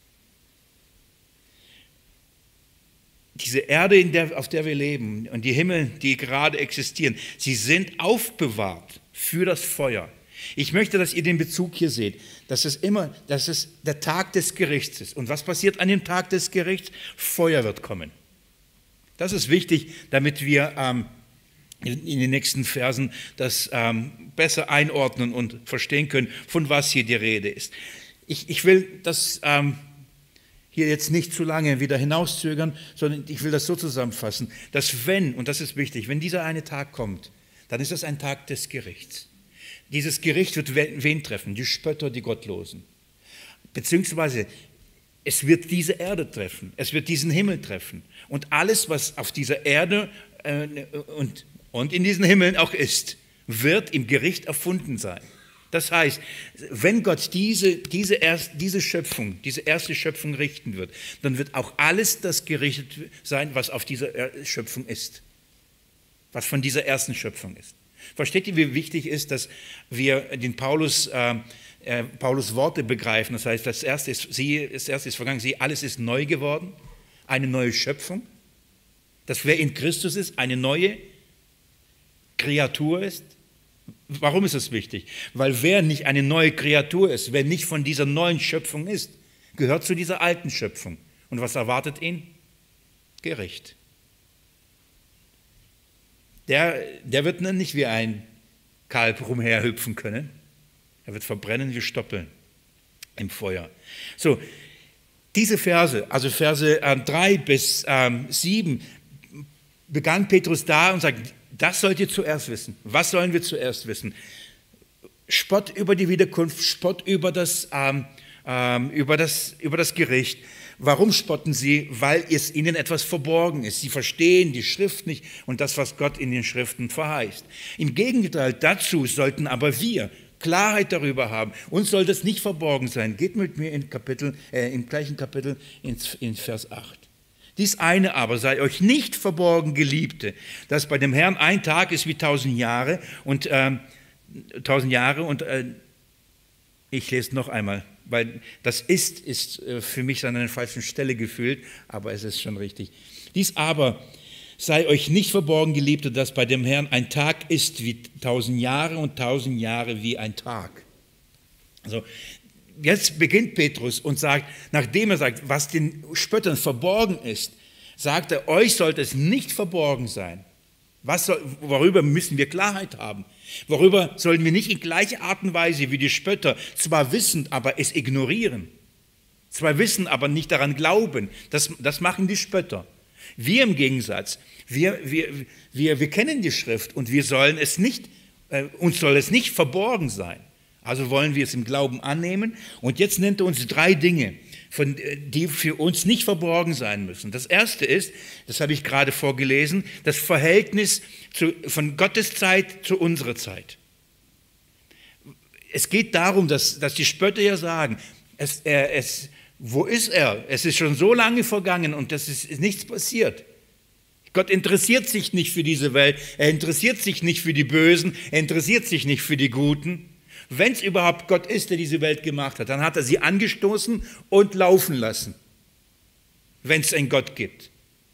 Speaker 1: Diese Erde, in der, auf der wir leben, und die Himmel, die gerade existieren, sie sind aufbewahrt für das Feuer. Ich möchte, dass ihr den Bezug hier seht, dass es immer, dass es der Tag des Gerichts ist. Und was passiert an dem Tag des Gerichts? Feuer wird kommen. Das ist wichtig, damit wir ähm, in, in den nächsten Versen das ähm, besser einordnen und verstehen können, von was hier die Rede ist. Ich, ich will das ähm, hier jetzt nicht zu lange wieder hinauszögern, sondern ich will das so zusammenfassen, dass wenn, und das ist wichtig, wenn dieser eine Tag kommt, dann ist das ein Tag des Gerichts. Dieses Gericht wird wen treffen? Die Spötter, die Gottlosen. Beziehungsweise es wird diese Erde treffen, es wird diesen Himmel treffen. Und alles, was auf dieser Erde äh, und, und in diesen Himmeln auch ist, wird im Gericht erfunden sein. Das heißt, wenn Gott diese, diese, erst, diese Schöpfung, diese erste Schöpfung richten wird, dann wird auch alles das gerichtet sein, was auf dieser Schöpfung ist. Was von dieser ersten Schöpfung ist. Versteht ihr, wie wichtig ist, dass wir den Paulus, äh, äh, Paulus Worte begreifen? Das heißt, das erste ist, sie, das erste ist vergangen, sie, alles ist neu geworden, eine neue Schöpfung. Dass wer in Christus ist, eine neue Kreatur ist. Warum ist das wichtig? Weil wer nicht eine neue Kreatur ist, wer nicht von dieser neuen Schöpfung ist, gehört zu dieser alten Schöpfung. Und was erwartet ihn? Gericht. Der, der wird nicht wie ein Kalb rumherhüpfen können. Er wird verbrennen wie Stoppeln im Feuer. So, diese Verse, also Verse äh, drei bis sieben, begann Petrus da und sagt, das sollt ihr zuerst wissen. Was sollen wir zuerst wissen? Spott über die Wiederkunft, Spott über das, ähm, ähm, über das, über das Gericht. Warum spotten sie? Weil es ihnen etwas verborgen ist. Sie verstehen die Schrift nicht und das, was Gott in den Schriften verheißt. Im Gegenteil dazu sollten aber wir Klarheit darüber haben. Uns soll das nicht verborgen sein. Geht mit mir in Kapitel, äh, im gleichen Kapitel in, in Vers acht. Dies eine aber sei euch nicht verborgen, Geliebte, dass bei dem Herrn ein Tag ist wie tausend Jahre und ähm, tausend Jahre und äh, ich lese noch einmal, weil das ist, ist äh, für mich an einer falschen Stelle gefühlt, aber es ist schon richtig. Dies aber sei euch nicht verborgen, Geliebte, dass bei dem Herrn ein Tag ist wie tausend Jahre und tausend Jahre wie ein Tag. Also jetzt beginnt Petrus und sagt, nachdem er sagt, was den Spöttern verborgen ist, sagt er, euch sollte es nicht verborgen sein. Was soll, worüber müssen wir Klarheit haben? Worüber sollen wir nicht in gleicher Art und Weise wie die Spötter zwar wissen, aber es ignorieren? Zwar wissen, aber nicht daran glauben. Das, das machen die Spötter. Wir im Gegensatz, wir, wir, wir, wir kennen die Schrift und wir sollen es nicht, äh, uns soll es nicht verborgen sein. Also wollen wir es im Glauben annehmen. Und jetzt nennt er uns drei Dinge, von, die für uns nicht verborgen sein müssen. Das erste ist, das habe ich gerade vorgelesen, das Verhältnis zu, von Gottes Zeit zu unserer Zeit. Es geht darum, dass, dass die Spötter ja sagen, es, er, es, wo ist er? Es ist schon so lange vergangen und es ist, ist nichts passiert. Gott interessiert sich nicht für diese Welt, er interessiert sich nicht für die Bösen, er interessiert sich nicht für die Guten. Wenn es überhaupt Gott ist, der diese Welt gemacht hat, dann hat er sie angestoßen und laufen lassen, wenn es einen Gott gibt.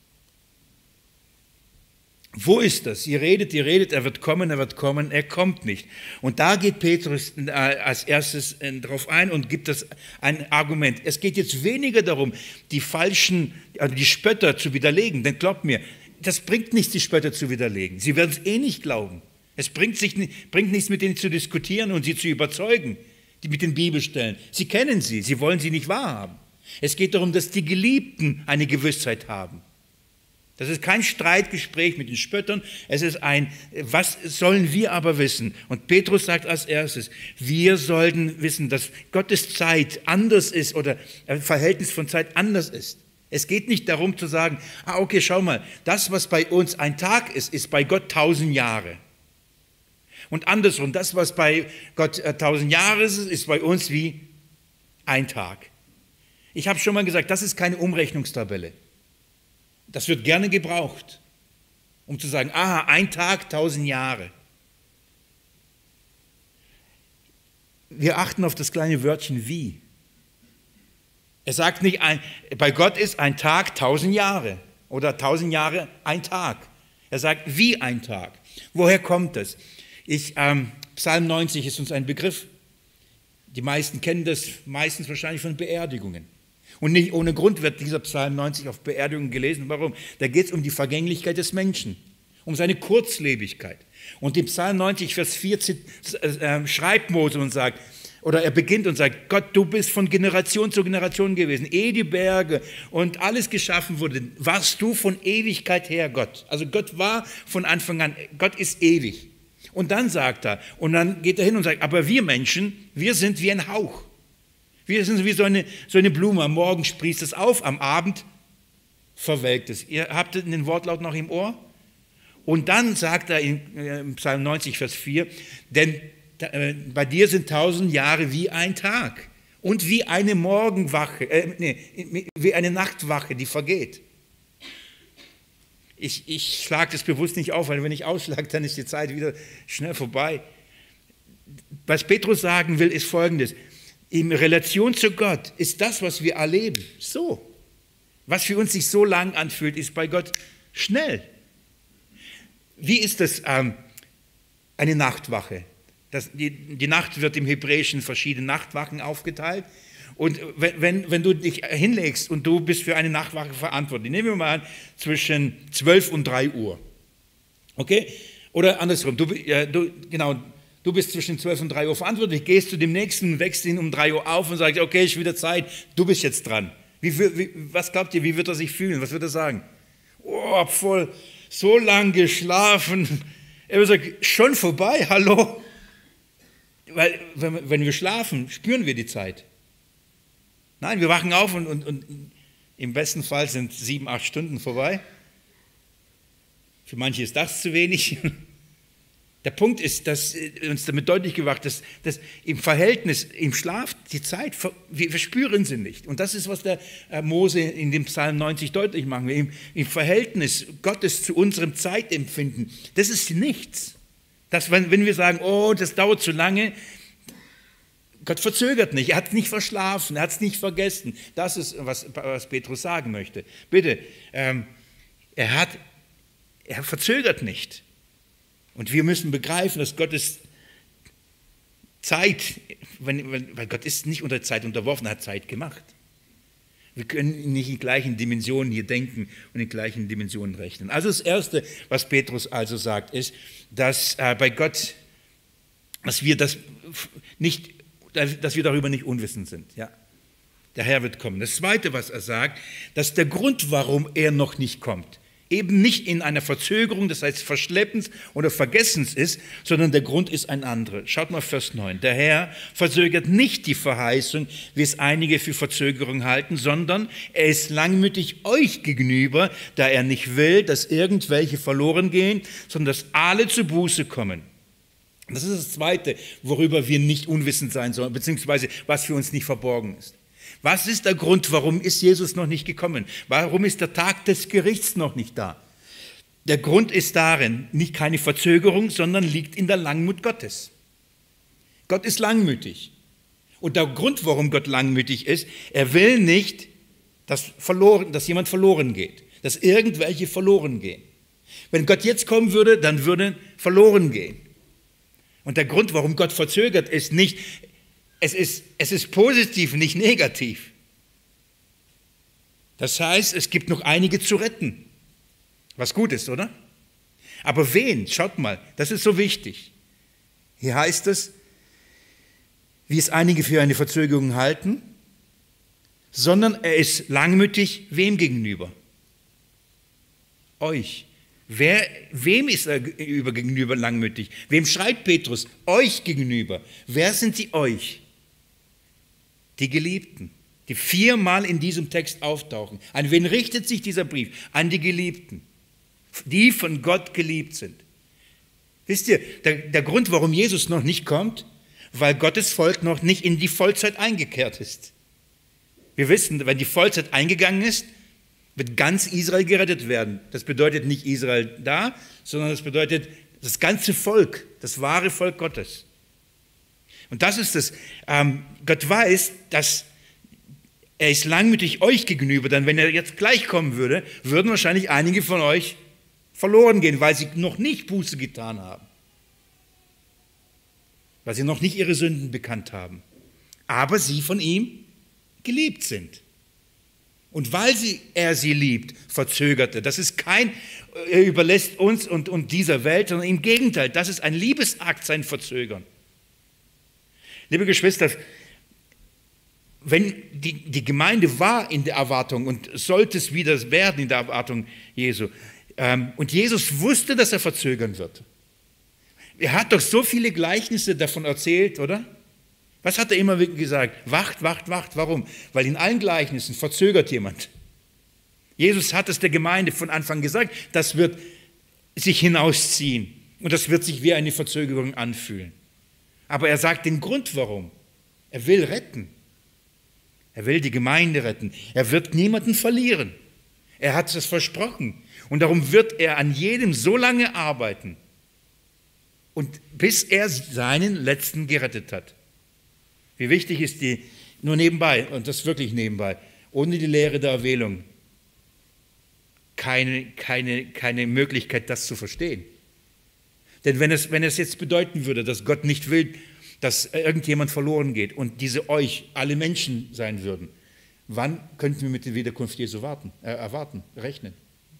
Speaker 1: Wo ist das? Ihr redet, ihr redet, er wird kommen, er wird kommen, er kommt nicht. Und da geht Petrus als erstes drauf ein und gibt das ein Argument. Es geht jetzt weniger darum, die falschen, also die Spötter zu widerlegen, denn glaubt mir, das bringt nichts, die Spötter zu widerlegen. Sie werden es eh nicht glauben. Es bringt, sich, bringt nichts, mit denen zu diskutieren und sie zu überzeugen, die mit den Bibelstellen. Sie kennen sie, sie wollen sie nicht wahrhaben. Es geht darum, dass die Geliebten eine Gewissheit haben. Das ist kein Streitgespräch mit den Spöttern, es ist ein, was sollen wir aber wissen? Und Petrus sagt als erstes, wir sollten wissen, dass Gottes Zeit anders ist oder ein Verhältnis von Zeit anders ist. Es geht nicht darum zu sagen, ah okay, schau mal, das, was bei uns ein Tag ist, ist bei Gott tausend Jahre. Und andersrum, das, was bei Gott äh, tausend Jahre ist, ist bei uns wie ein Tag. Ich habe schon mal gesagt, das ist keine Umrechnungstabelle. Das wird gerne gebraucht, um zu sagen, aha, ein Tag, tausend Jahre. Wir achten auf das kleine Wörtchen wie. Er sagt nicht, ein, bei Gott ist ein Tag tausend Jahre oder tausend Jahre ein Tag. Er sagt, wie ein Tag. Woher kommt das? Ich, ähm, Psalm neunzig ist uns ein Begriff. Die meisten kennen das meistens wahrscheinlich von Beerdigungen. Und nicht ohne Grund wird dieser Psalm neunzig auf Beerdigungen gelesen. Warum? Da geht es um die Vergänglichkeit des Menschen, um seine Kurzlebigkeit. Und im Psalm neunzig, Vers vier äh, schreibt Mose und sagt, oder er beginnt und sagt, Gott, du bist von Generation zu Generation gewesen. Ehe die Berge und alles geschaffen wurde, warst du von Ewigkeit her Gott. Also Gott war von Anfang an, Gott ist ewig. Und dann sagt er, und dann geht er hin und sagt, aber wir Menschen, wir sind wie ein Hauch. Wir sind wie so eine, so eine Blume. Am Morgen sprießt es auf, am Abend verwelkt es. Ihr habt den Wortlaut noch im Ohr? Und dann sagt er in Psalm neunzig, Vers vier, denn bei dir sind tausend Jahre wie ein Tag und wie eine Morgenwache, äh, nee, wie eine Nachtwache, die vergeht. Ich, ich schlage das bewusst nicht auf, weil wenn ich ausschlage, dann ist die Zeit wieder schnell vorbei. Was Petrus sagen will, ist Folgendes. In Relation zu Gott ist das, was wir erleben, so. Was für uns sich so lang anfühlt, ist bei Gott schnell. Wie ist das ähm, eine Nachtwache? Das, die, die Nacht wird im Hebräischen verschiedene Nachtwachen aufgeteilt. Und wenn, wenn, wenn du dich hinlegst und du bist für eine Nachtwache verantwortlich, nehmen wir mal an, zwischen zwölf und drei Uhr. Okay? Oder andersrum, du, ja, du, genau, du bist zwischen zwölf und drei Uhr verantwortlich, gehst zu dem Nächsten, wächst ihn um drei Uhr auf und sagst, okay, ist wieder Zeit, du bist jetzt dran. Wie, wie, was glaubt ihr, wie wird er sich fühlen? Was wird er sagen? Oh, voll, so lang geschlafen. Er wird sagen, schon vorbei, hallo? Weil, wenn, wenn wir schlafen, spüren wir die Zeit. Nein, wir wachen auf und, und, und im besten Fall sind sieben, acht Stunden vorbei. Für manche ist das zu wenig. Der Punkt ist, dass uns damit deutlich gemacht ist, dass im Verhältnis, im Schlaf, die Zeit, wir, wir spüren sie nicht. Und das ist, was der Mose in dem Psalm neunzig deutlich machen will. Im, im Verhältnis Gottes zu unserem Zeitempfinden, das ist nichts. Dass, wenn, wenn wir sagen, oh, das dauert zu lange, Gott verzögert nicht, er hat es nicht verschlafen, er hat es nicht vergessen. Das ist, was, was Petrus sagen möchte. Bitte, ähm, er, hat, er verzögert nicht. Und wir müssen begreifen, dass Gottes Zeit, wenn, wenn, weil Gott ist nicht unter Zeit unterworfen, er hat Zeit gemacht. Wir können nicht in gleichen Dimensionen hier denken und in gleichen Dimensionen rechnen. Also das Erste, was Petrus also sagt, ist, dass äh, bei Gott, dass wir, das nicht, dass wir darüber nicht unwissend sind. Ja? Der Herr wird kommen. Das Zweite, was er sagt, dass der Grund, warum er noch nicht kommt, eben nicht in einer Verzögerung, das heißt Verschleppens oder Vergessens ist, sondern der Grund ist ein anderer. Schaut mal Vers neun. Der Herr verzögert nicht die Verheißung, wie es einige für Verzögerung halten, sondern er ist langmütig euch gegenüber, da er nicht will, dass irgendwelche verloren gehen, sondern dass alle zu Buße kommen. Das ist das Zweite, worüber wir nicht unwissend sein sollen, beziehungsweise was für uns nicht verborgen ist. Was ist der Grund, warum ist Jesus noch nicht gekommen? Warum ist der Tag des Gerichts noch nicht da? Der Grund ist darin, nicht keine Verzögerung, sondern liegt in der Langmut Gottes. Gott ist langmütig. Und der Grund, warum Gott langmütig ist, er will nicht, dass, verloren, dass jemand verloren geht, dass irgendwelche verloren gehen. Wenn Gott jetzt kommen würde, dann würden verloren gehen. Und der Grund, warum Gott verzögert, ist nicht, Es ist, es ist positiv, nicht negativ. Das heißt, es gibt noch einige zu retten. Was gut ist, oder? Aber wen? Schaut mal, das ist so wichtig. Hier heißt es, wie es einige für eine Verzögerung halten, sondern er ist langmütig wem gegenüber? Euch. Wer, wem ist er gegenüber langmütig? Wem schreibt Petrus? Euch gegenüber. Wer sind sie euch? Die Geliebten, die viermal in diesem Text auftauchen. An wen richtet sich dieser Brief? An die Geliebten, die von Gott geliebt sind. Wisst ihr, der, der Grund, warum Jesus noch nicht kommt, weil Gottes Volk noch nicht in die Vollzeit eingekehrt ist. Wir wissen, wenn die Vollzeit eingegangen ist, wird ganz Israel gerettet werden. Das bedeutet nicht Israel da, sondern das bedeutet das ganze Volk, das wahre Volk Gottes. Und das ist es. Ähm, Gott weiß, dass er ist langmütig euch gegenüber, denn wenn er jetzt gleich kommen würde, würden wahrscheinlich einige von euch verloren gehen, weil sie noch nicht Buße getan haben. Weil sie noch nicht ihre Sünden bekannt haben. Aber sie von ihm geliebt sind. Und weil sie, er sie liebt, verzögerte. Das ist kein, er überlässt uns und, und dieser Welt, sondern im Gegenteil, das ist ein Liebesakt, sein Verzögern. Liebe Geschwister, wenn die, die Gemeinde war in der Erwartung und sollte es wieder werden in der Erwartung Jesu, ähm, und Jesus wusste, dass er verzögern wird. Er hat doch so viele Gleichnisse davon erzählt, oder? Was hat er immer gesagt? Wacht, wacht, wacht. Warum? Weil in allen Gleichnissen verzögert jemand. Jesus hat es der Gemeinde von Anfang gesagt, das wird sich hinausziehen und das wird sich wie eine Verzögerung anfühlen. Aber er sagt den Grund, warum. Er will retten. Er will die Gemeinde retten. Er wird niemanden verlieren. Er hat es versprochen. Und darum wird er an jedem so lange arbeiten, und bis er seinen Letzten gerettet hat. Wie wichtig ist die, nur nebenbei, und das wirklich nebenbei, ohne die Lehre der Erwählung, keine, keine, keine Möglichkeit, das zu verstehen. Denn wenn es, wenn es jetzt bedeuten würde, dass Gott nicht will, dass irgendjemand verloren geht und diese euch alle Menschen sein würden, wann könnten wir mit der Wiederkunft Jesu warten, äh, erwarten, rechnen?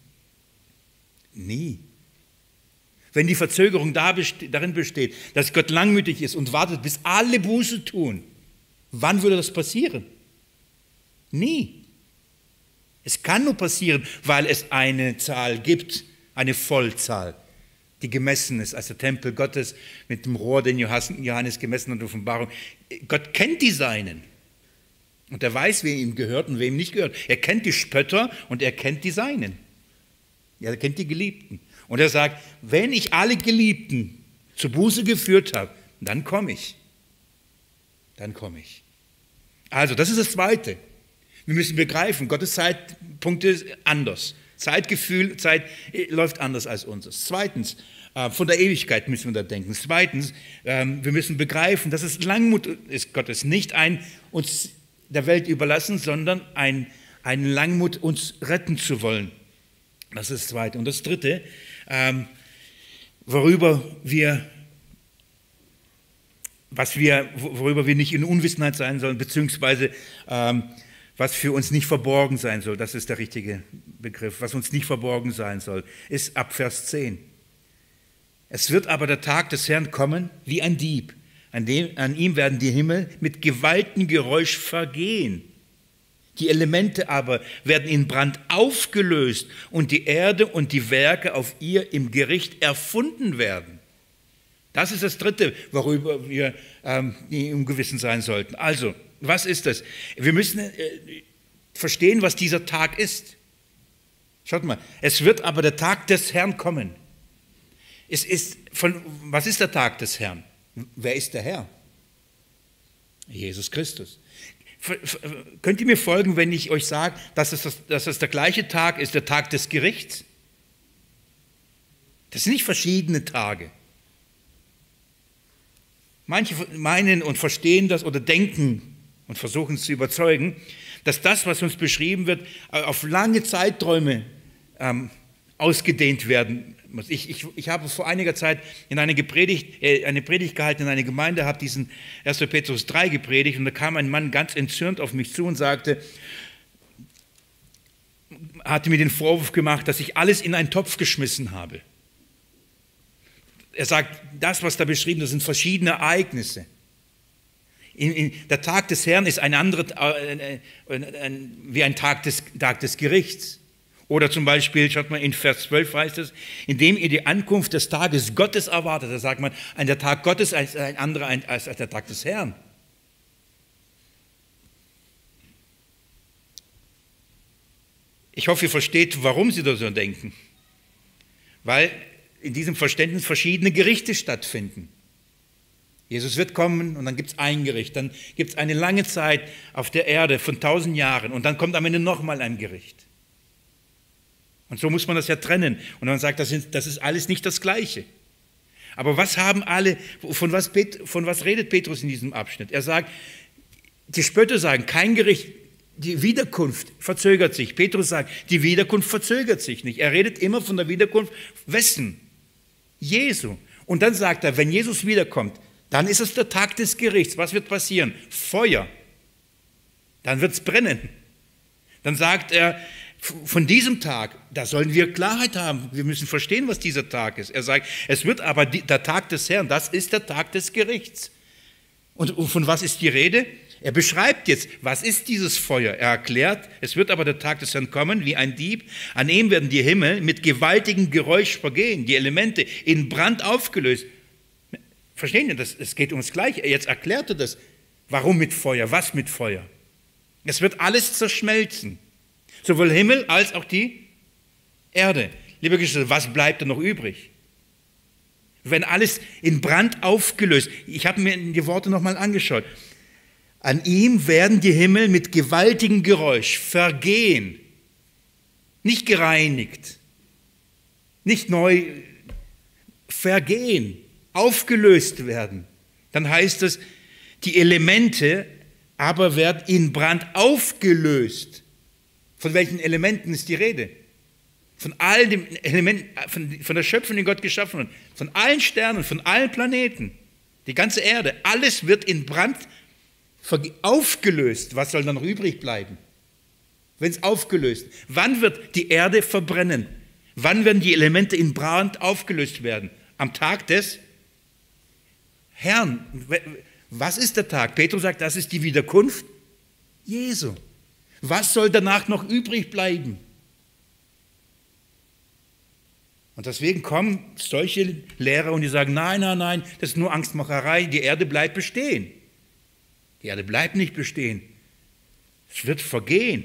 Speaker 1: Nie. Wenn die Verzögerung darin besteht, dass Gott langmütig ist und wartet, bis alle Buße tun, wann würde das passieren? Nie. Es kann nur passieren, weil es eine Zahl gibt, eine Vollzahl, die gemessen ist, als der Tempel Gottes mit dem Rohr, den Johannes gemessen hat in der Offenbarung. Gott kennt die Seinen. Und er weiß, wem ihm gehört und wem nicht gehört. Er kennt die Spötter und er kennt die Seinen. Er kennt die Geliebten. Und er sagt, wenn ich alle Geliebten zur Buße geführt habe, dann komme ich. Dann komme ich. Also, das ist das Zweite. Wir müssen begreifen, Gottes Zeitpunkt ist anders. Zeitgefühl, Zeit läuft anders als unseres. Zweitens, von der Ewigkeit müssen wir da denken. Zweitens, wir müssen begreifen, dass es Langmut ist Gottes, nicht ein uns der Welt überlassen, sondern ein, ein Langmut, uns retten zu wollen. Das ist das Zweite. Und das Dritte, ähm, worüber wir, was wir, worüber wir nicht in Unwissenheit sein sollen, beziehungsweise ähm, was für uns nicht verborgen sein soll, das ist der richtige Begriff, was uns nicht verborgen sein soll, ist ab Vers zehn. Es wird aber der Tag des Herrn kommen wie ein Dieb, an, dem, an ihm werden die Himmel mit Gewaltengeräusch vergehen. Die Elemente aber werden in Brand aufgelöst und die Erde und die Werke auf ihr im Gericht erfunden werden. Das ist das Dritte, worüber wir ähm, im Gewissen sein sollten. Also, was ist das? Wir müssen äh, verstehen, was dieser Tag ist. Schaut mal, es wird aber der Tag des Herrn kommen. Es ist von, was ist der Tag des Herrn? Wer ist der Herr? Jesus Christus. Könnt ihr mir folgen, wenn ich euch sage, dass es, das, dass es der gleiche Tag ist, der Tag des Gerichts? Das sind nicht verschiedene Tage. Manche meinen und verstehen das oder denken und versuchen es zu überzeugen, dass das, was uns beschrieben wird, auf lange Zeiträume ähm, ausgedehnt werden muss. Ich, ich, ich habe vor einiger Zeit in eine, Predigt, äh, eine Predigt gehalten in einer Gemeinde, habe diesen ersten Petrus drei gepredigt und da kam ein Mann ganz entzürnt auf mich zu und sagte, hatte mir den Vorwurf gemacht, dass ich alles in einen Topf geschmissen habe. Er sagt, das, was da beschrieben ist, sind verschiedene Ereignisse. In, in, der Tag des Herrn ist ein anderer, äh, äh, äh, wie ein Tag des, Tag des Gerichts. Oder zum Beispiel, schaut mal, in Vers zwölf heißt es, indem ihr die Ankunft des Tages Gottes erwartet. Da sagt man, ein der Tag Gottes als ein anderer als der Tag des Herrn. Ich hoffe, ihr versteht, warum sie da so denken. Weil in diesem Verständnis verschiedene Gerichte stattfinden. Jesus wird kommen und dann gibt es ein Gericht. Dann gibt es eine lange Zeit auf der Erde von tausend Jahren und dann kommt am Ende nochmal ein Gericht. Und so muss man das ja trennen. Und man sagt, das ist, das ist alles nicht das Gleiche. Aber was haben alle, von was, von was redet Petrus in diesem Abschnitt? Er sagt, die Spötter sagen, kein Gericht, die Wiederkunft verzögert sich. Petrus sagt, die Wiederkunft verzögert sich nicht. Er redet immer von der Wiederkunft, wessen? Jesu. Und dann sagt er, wenn Jesus wiederkommt, dann ist es der Tag des Gerichts. Was wird passieren? Feuer. Dann wird es brennen. Dann sagt er, von diesem Tag, da sollen wir Klarheit haben. Wir müssen verstehen, was dieser Tag ist. Er sagt, es wird aber der Tag des Herrn, das ist der Tag des Gerichts. Und von was ist die Rede? Er beschreibt jetzt, was ist dieses Feuer? Er erklärt, es wird aber der Tag des Herrn kommen, wie ein Dieb. An ihm werden die Himmel mit gewaltigem Geräusch vergehen, die Elemente in Brand aufgelöst. Verstehen Sie, das, es geht ums Gleiche. Jetzt erklärt er das. Warum mit Feuer? Was mit Feuer? Es wird alles zerschmelzen. Sowohl Himmel als auch die Erde. Liebe Geschwister, was bleibt da noch übrig? Wenn alles in Brand aufgelöst, ich habe mir die Worte nochmal angeschaut, an ihm werden die Himmel mit gewaltigem Geräusch vergehen, nicht gereinigt, nicht neu vergehen, aufgelöst werden. Dann heißt es, die Elemente aber werden in Brand aufgelöst. Von welchen Elementen ist die Rede? Von all den Elementen, von, von der Schöpfung, die Gott geschaffen hat, von allen Sternen, von allen Planeten, die ganze Erde, alles wird in Brand aufgelöst. Was soll dann noch übrig bleiben? Wenn es aufgelöst ist. Wann wird die Erde verbrennen? Wann werden die Elemente in Brand aufgelöst werden? Am Tag des Herrn. Was ist der Tag? Petrus sagt, das ist die Wiederkunft Jesu. Was soll danach noch übrig bleiben? Und deswegen kommen solche Lehrer und die sagen, nein, nein, nein, das ist nur Angstmacherei, die Erde bleibt bestehen. Die Erde bleibt nicht bestehen. Es wird vergehen,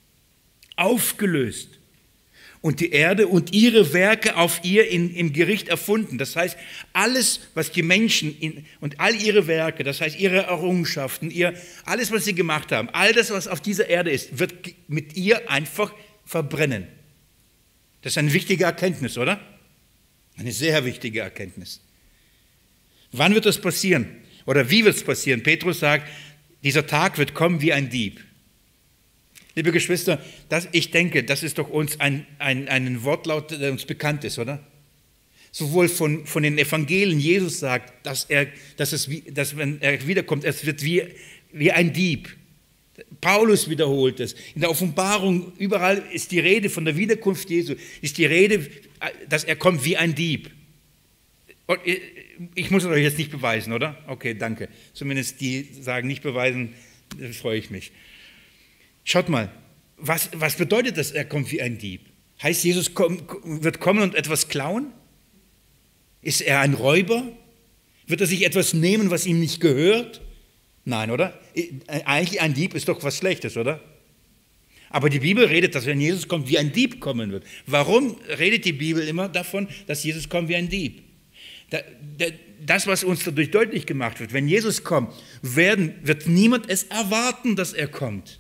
Speaker 1: aufgelöst. Und die Erde und ihre Werke auf ihr in, im Gericht erfunden. Das heißt, alles, was die Menschen in, und all ihre Werke, das heißt ihre Errungenschaften, ihr, alles, was sie gemacht haben, all das, was auf dieser Erde ist, wird mit ihr einfach verbrennen. Das ist eine wichtige Erkenntnis, oder? Eine sehr wichtige Erkenntnis. Wann wird das passieren? Oder wie wird es passieren? Petrus sagt, dieser Tag wird kommen wie ein Dieb. Liebe Geschwister, das, ich denke, das ist doch uns ein, ein, ein Wortlaut, der uns bekannt ist, oder? Sowohl von, von den Evangelien, Jesus sagt, dass, er, dass, es, dass wenn er wiederkommt, es wird wie, wie ein Dieb. Paulus wiederholt es. In der Offenbarung, überall ist die Rede von der Wiederkunft Jesu, ist die Rede, dass er kommt wie ein Dieb. Und ich muss es euch jetzt nicht beweisen, oder? Okay, danke. Zumindest die sagen, nicht beweisen, da freue ich mich. Schaut mal, was, was bedeutet das, er kommt wie ein Dieb? Heißt, Jesus komm, wird kommen und etwas klauen? Ist er ein Räuber? Wird er sich etwas nehmen, was ihm nicht gehört? Nein, oder? Eigentlich ein Dieb ist doch was Schlechtes, oder? Aber die Bibel redet, dass wenn Jesus kommt, wie ein Dieb kommen wird. Warum redet die Bibel immer davon, dass Jesus kommt wie ein Dieb? Das, was uns dadurch deutlich gemacht wird, wenn Jesus kommt, werden, wird niemand es erwarten, dass er kommt.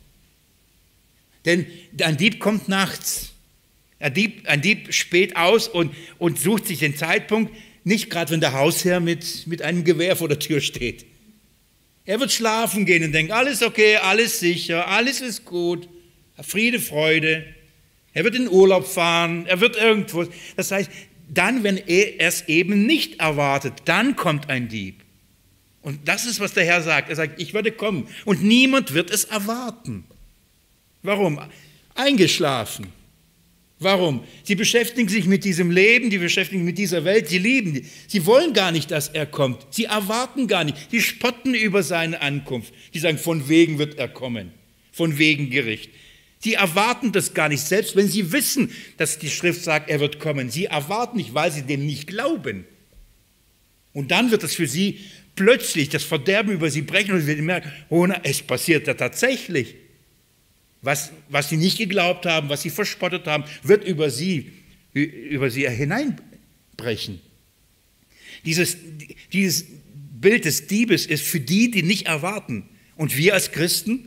Speaker 1: Denn ein Dieb kommt nachts. Ein Dieb, ein Dieb späht aus und, und sucht sich den Zeitpunkt, nicht gerade wenn der Hausherr mit, mit einem Gewehr vor der Tür steht. Er wird schlafen gehen und denken, alles okay, alles sicher, alles ist gut, Friede, Freude. Er wird in den Urlaub fahren, er wird irgendwo. Das heißt, dann, wenn er es eben nicht erwartet, dann kommt ein Dieb. Und das ist, was der Herr sagt. Er sagt, ich werde kommen und niemand wird es erwarten. Warum? Eingeschlafen. Warum? Sie beschäftigen sich mit diesem Leben, die beschäftigen sich mit dieser Welt, sie lieben die. Sie wollen gar nicht, dass er kommt. Sie erwarten gar nicht. Die spotten über seine Ankunft. Die sagen, von wegen wird er kommen. Von wegen Gericht. Die erwarten das gar nicht, selbst wenn sie wissen, dass die Schrift sagt, er wird kommen. Sie erwarten nicht, weil sie dem nicht glauben. Und dann wird es für sie plötzlich das Verderben über sie brechen und sie werden merken, oh, na, es passiert ja tatsächlich. Was, was sie nicht geglaubt haben, was sie verspottet haben, wird über sie, über sie hineinbrechen. Dieses, dieses Bild des Diebes ist für die, die nicht erwarten. Und wir als Christen,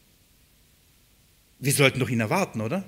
Speaker 1: wir sollten doch ihn erwarten, oder?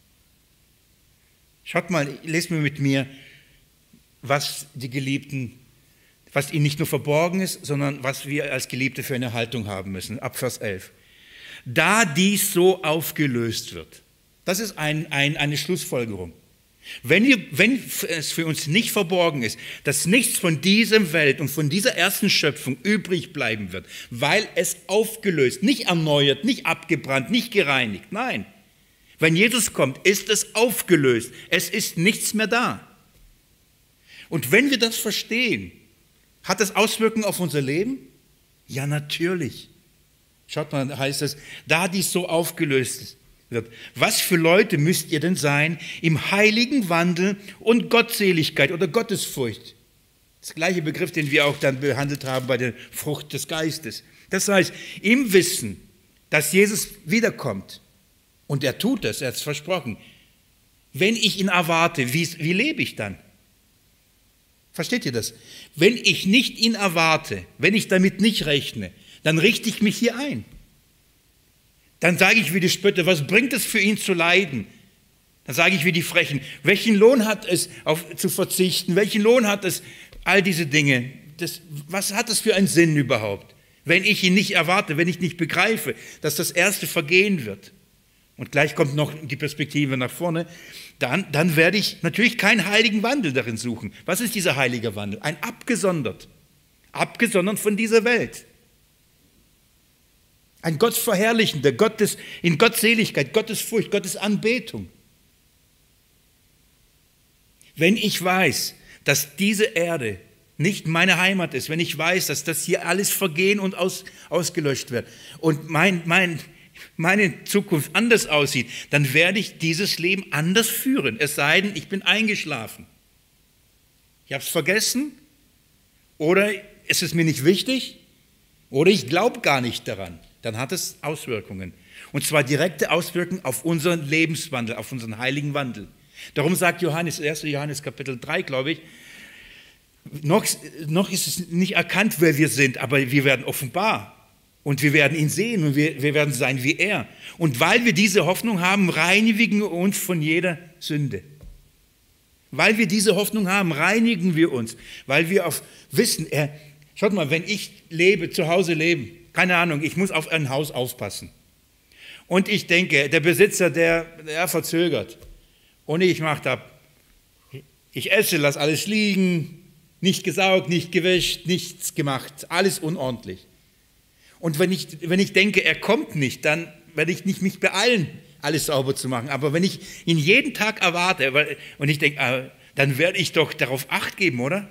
Speaker 1: Schaut mal, lest mir mit mir, was die Geliebten, was ihnen nicht nur verborgen ist, sondern was wir als Geliebte für eine Haltung haben müssen. Ab Vers elf. Da dies so aufgelöst wird. Das ist ein, ein, eine Schlussfolgerung. Wenn, wir, wenn es für uns nicht verborgen ist, dass nichts von dieser Welt und von dieser ersten Schöpfung übrig bleiben wird, weil es aufgelöst, nicht erneuert, nicht abgebrannt, nicht gereinigt, nein. Wenn Jesus kommt, ist es aufgelöst. Es ist nichts mehr da. Und wenn wir das verstehen, hat das Auswirkungen auf unser Leben? Ja, natürlich. Schaut mal, heißt es, da dies so aufgelöst wird. Was für Leute müsst ihr denn sein im heiligen Wandel und Gottseligkeit oder Gottesfurcht? Das gleiche Begriff, den wir auch dann behandelt haben bei der Frucht des Geistes. Das heißt, im Wissen, dass Jesus wiederkommt, und er tut das, er hat es versprochen, wenn ich ihn erwarte, wie, wie lebe ich dann? Versteht ihr das? Wenn ich nicht ihn erwarte, wenn ich damit nicht rechne, dann richte ich mich hier ein. Dann sage ich wie die Spötter, was bringt es für ihn zu leiden? Dann sage ich wie die Frechen, welchen Lohn hat es, auf, zu verzichten? Welchen Lohn hat es, all diese Dinge? Das, was hat es für einen Sinn überhaupt? Wenn ich ihn nicht erwarte, wenn ich nicht begreife, dass das Erste vergehen wird. Und gleich kommt noch die Perspektive nach vorne. Dann, dann werde ich natürlich keinen heiligen Wandel darin suchen. Was ist dieser heilige Wandel? Ein abgesondert. Abgesondert von dieser Welt. Ein gottverherrlichender, Gottes, in Gottseligkeit, Gottesfurcht, Gottes Anbetung. Wenn ich weiß, dass diese Erde nicht meine Heimat ist, wenn ich weiß, dass das hier alles vergehen und aus, ausgelöscht wird und mein, mein, meine Zukunft anders aussieht, dann werde ich dieses Leben anders führen, es sei denn, ich bin eingeschlafen. Ich habe es vergessen oder ist es mir nicht wichtig oder ich glaube gar nicht daran. Dann hat es Auswirkungen. Und zwar direkte Auswirkungen auf unseren Lebenswandel, auf unseren heiligen Wandel. Darum sagt Johannes, erster Johannes Kapitel drei, glaube ich, noch, noch ist es nicht erkannt, wer wir sind, aber wir werden offenbar. Und wir werden ihn sehen und wir, wir werden sein wie er. Und weil wir diese Hoffnung haben, reinigen wir uns von jeder Sünde. Weil wir diese Hoffnung haben, reinigen wir uns. Weil wir auf wissen, er, schaut mal, wenn ich lebe, zu Hause lebe, keine Ahnung, ich muss auf ein Haus aufpassen. Und ich denke, der Besitzer, der, der verzögert. Und ich mache da, ich esse, lasse alles liegen, nicht gesaugt, nicht gewischt, nichts gemacht, alles unordentlich. Und wenn ich, wenn ich denke, er kommt nicht, dann werde ich nicht mich beeilen, alles sauber zu machen. Aber wenn ich ihn jeden Tag erwarte und ich denke, dann werde ich doch darauf Acht geben, oder?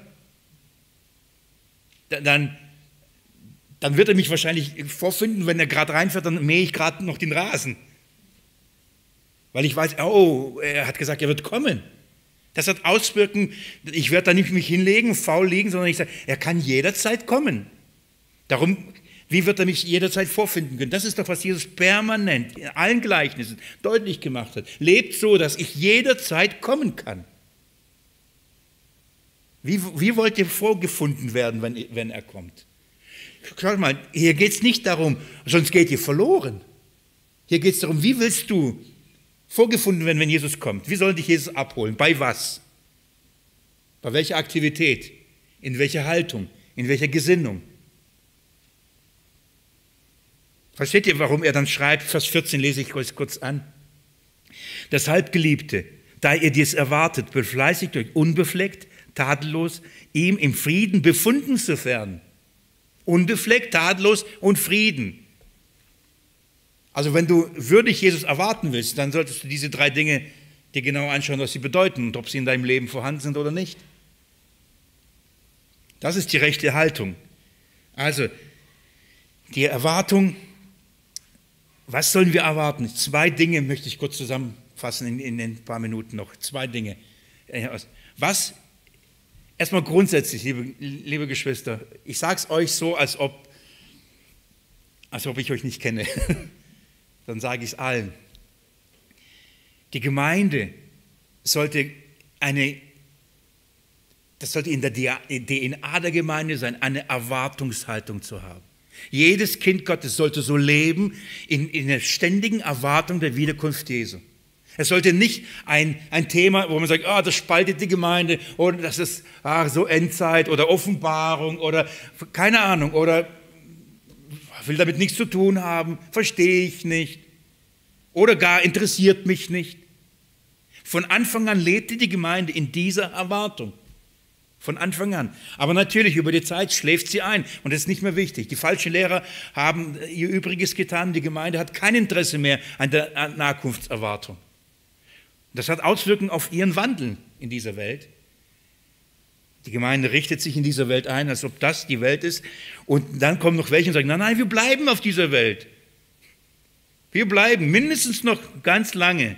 Speaker 1: Dann Dann wird er mich wahrscheinlich vorfinden, wenn er gerade reinfährt, dann mähe ich gerade noch den Rasen. Weil ich weiß, oh, er hat gesagt, er wird kommen. Das hat Auswirkungen, ich werde da nicht mich hinlegen, faul liegen, sondern ich sage, er kann jederzeit kommen. Darum, wie wird er mich jederzeit vorfinden können? Das ist doch, was Jesus permanent in allen Gleichnissen deutlich gemacht hat. Lebt so, dass ich jederzeit kommen kann. Wie, wie wollt ihr vorgefunden werden, wenn, wenn er kommt? Schaut mal, hier geht es nicht darum, sonst geht ihr verloren. Hier geht es darum, wie willst du vorgefunden werden, wenn Jesus kommt? Wie soll dich Jesus abholen? Bei was? Bei welcher Aktivität? In welcher Haltung? In welcher Gesinnung? Versteht ihr, warum er dann schreibt? Vers vierzehn lese ich euch kurz an. Deshalb, Geliebte, da ihr dies erwartet, befleißigt euch unbefleckt, tadellos, ihm im Frieden befunden zu werden. Unbefleckt, tadellos und Frieden. Also wenn du würdig Jesus erwarten willst, dann solltest du diese drei Dinge dir genau anschauen, was sie bedeuten und ob sie in deinem Leben vorhanden sind oder nicht. Das ist die rechte Haltung. Also die Erwartung, Was sollen wir erwarten? Zwei Dinge möchte ich kurz zusammenfassen in, in ein paar Minuten noch. Zwei Dinge. Was, erstmal grundsätzlich, liebe, liebe Geschwister, ich sage es euch so, als ob, als ob ich euch nicht kenne. Dann sage ich es allen. Die Gemeinde sollte eine, das sollte in der D N A der Gemeinde sein, eine Erwartungshaltung zu haben. Jedes Kind Gottes sollte so leben in, in der ständigen Erwartung der Wiederkunft Jesu. Es sollte nicht ein, ein Thema, wo man sagt, ah, das spaltet die Gemeinde oder das ist ah, so Endzeit oder Offenbarung oder keine Ahnung oder will damit nichts zu tun haben, verstehe ich nicht oder gar interessiert mich nicht. Von Anfang an lebte die Gemeinde in dieser Erwartung. Von Anfang an. Aber natürlich, über die Zeit schläft sie ein und das ist nicht mehr wichtig. Die falschen Lehrer haben ihr Übriges getan. Die Gemeinde hat kein Interesse mehr an der Nachkunftserwartung. Das hat Auswirkungen auf ihren Wandel in dieser Welt. Die Gemeinde richtet sich in dieser Welt ein, als ob das die Welt ist. Und dann kommen noch welche und sagen, nein, nein, wir bleiben auf dieser Welt. Wir bleiben mindestens noch ganz lange.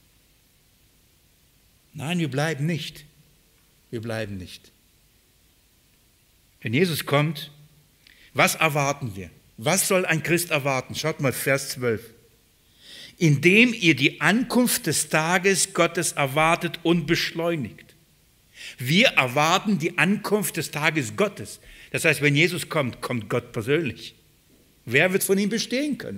Speaker 1: Nein, wir bleiben nicht. Wir bleiben nicht. Wenn Jesus kommt, was erwarten wir? Was soll ein Christ erwarten? Schaut mal, Vers zwölf. Indem ihr die Ankunft des Tages Gottes erwartet und beschleunigt. Wir erwarten die Ankunft des Tages Gottes. Das heißt, wenn Jesus kommt, kommt Gott persönlich. Wer wird von ihm bestehen können?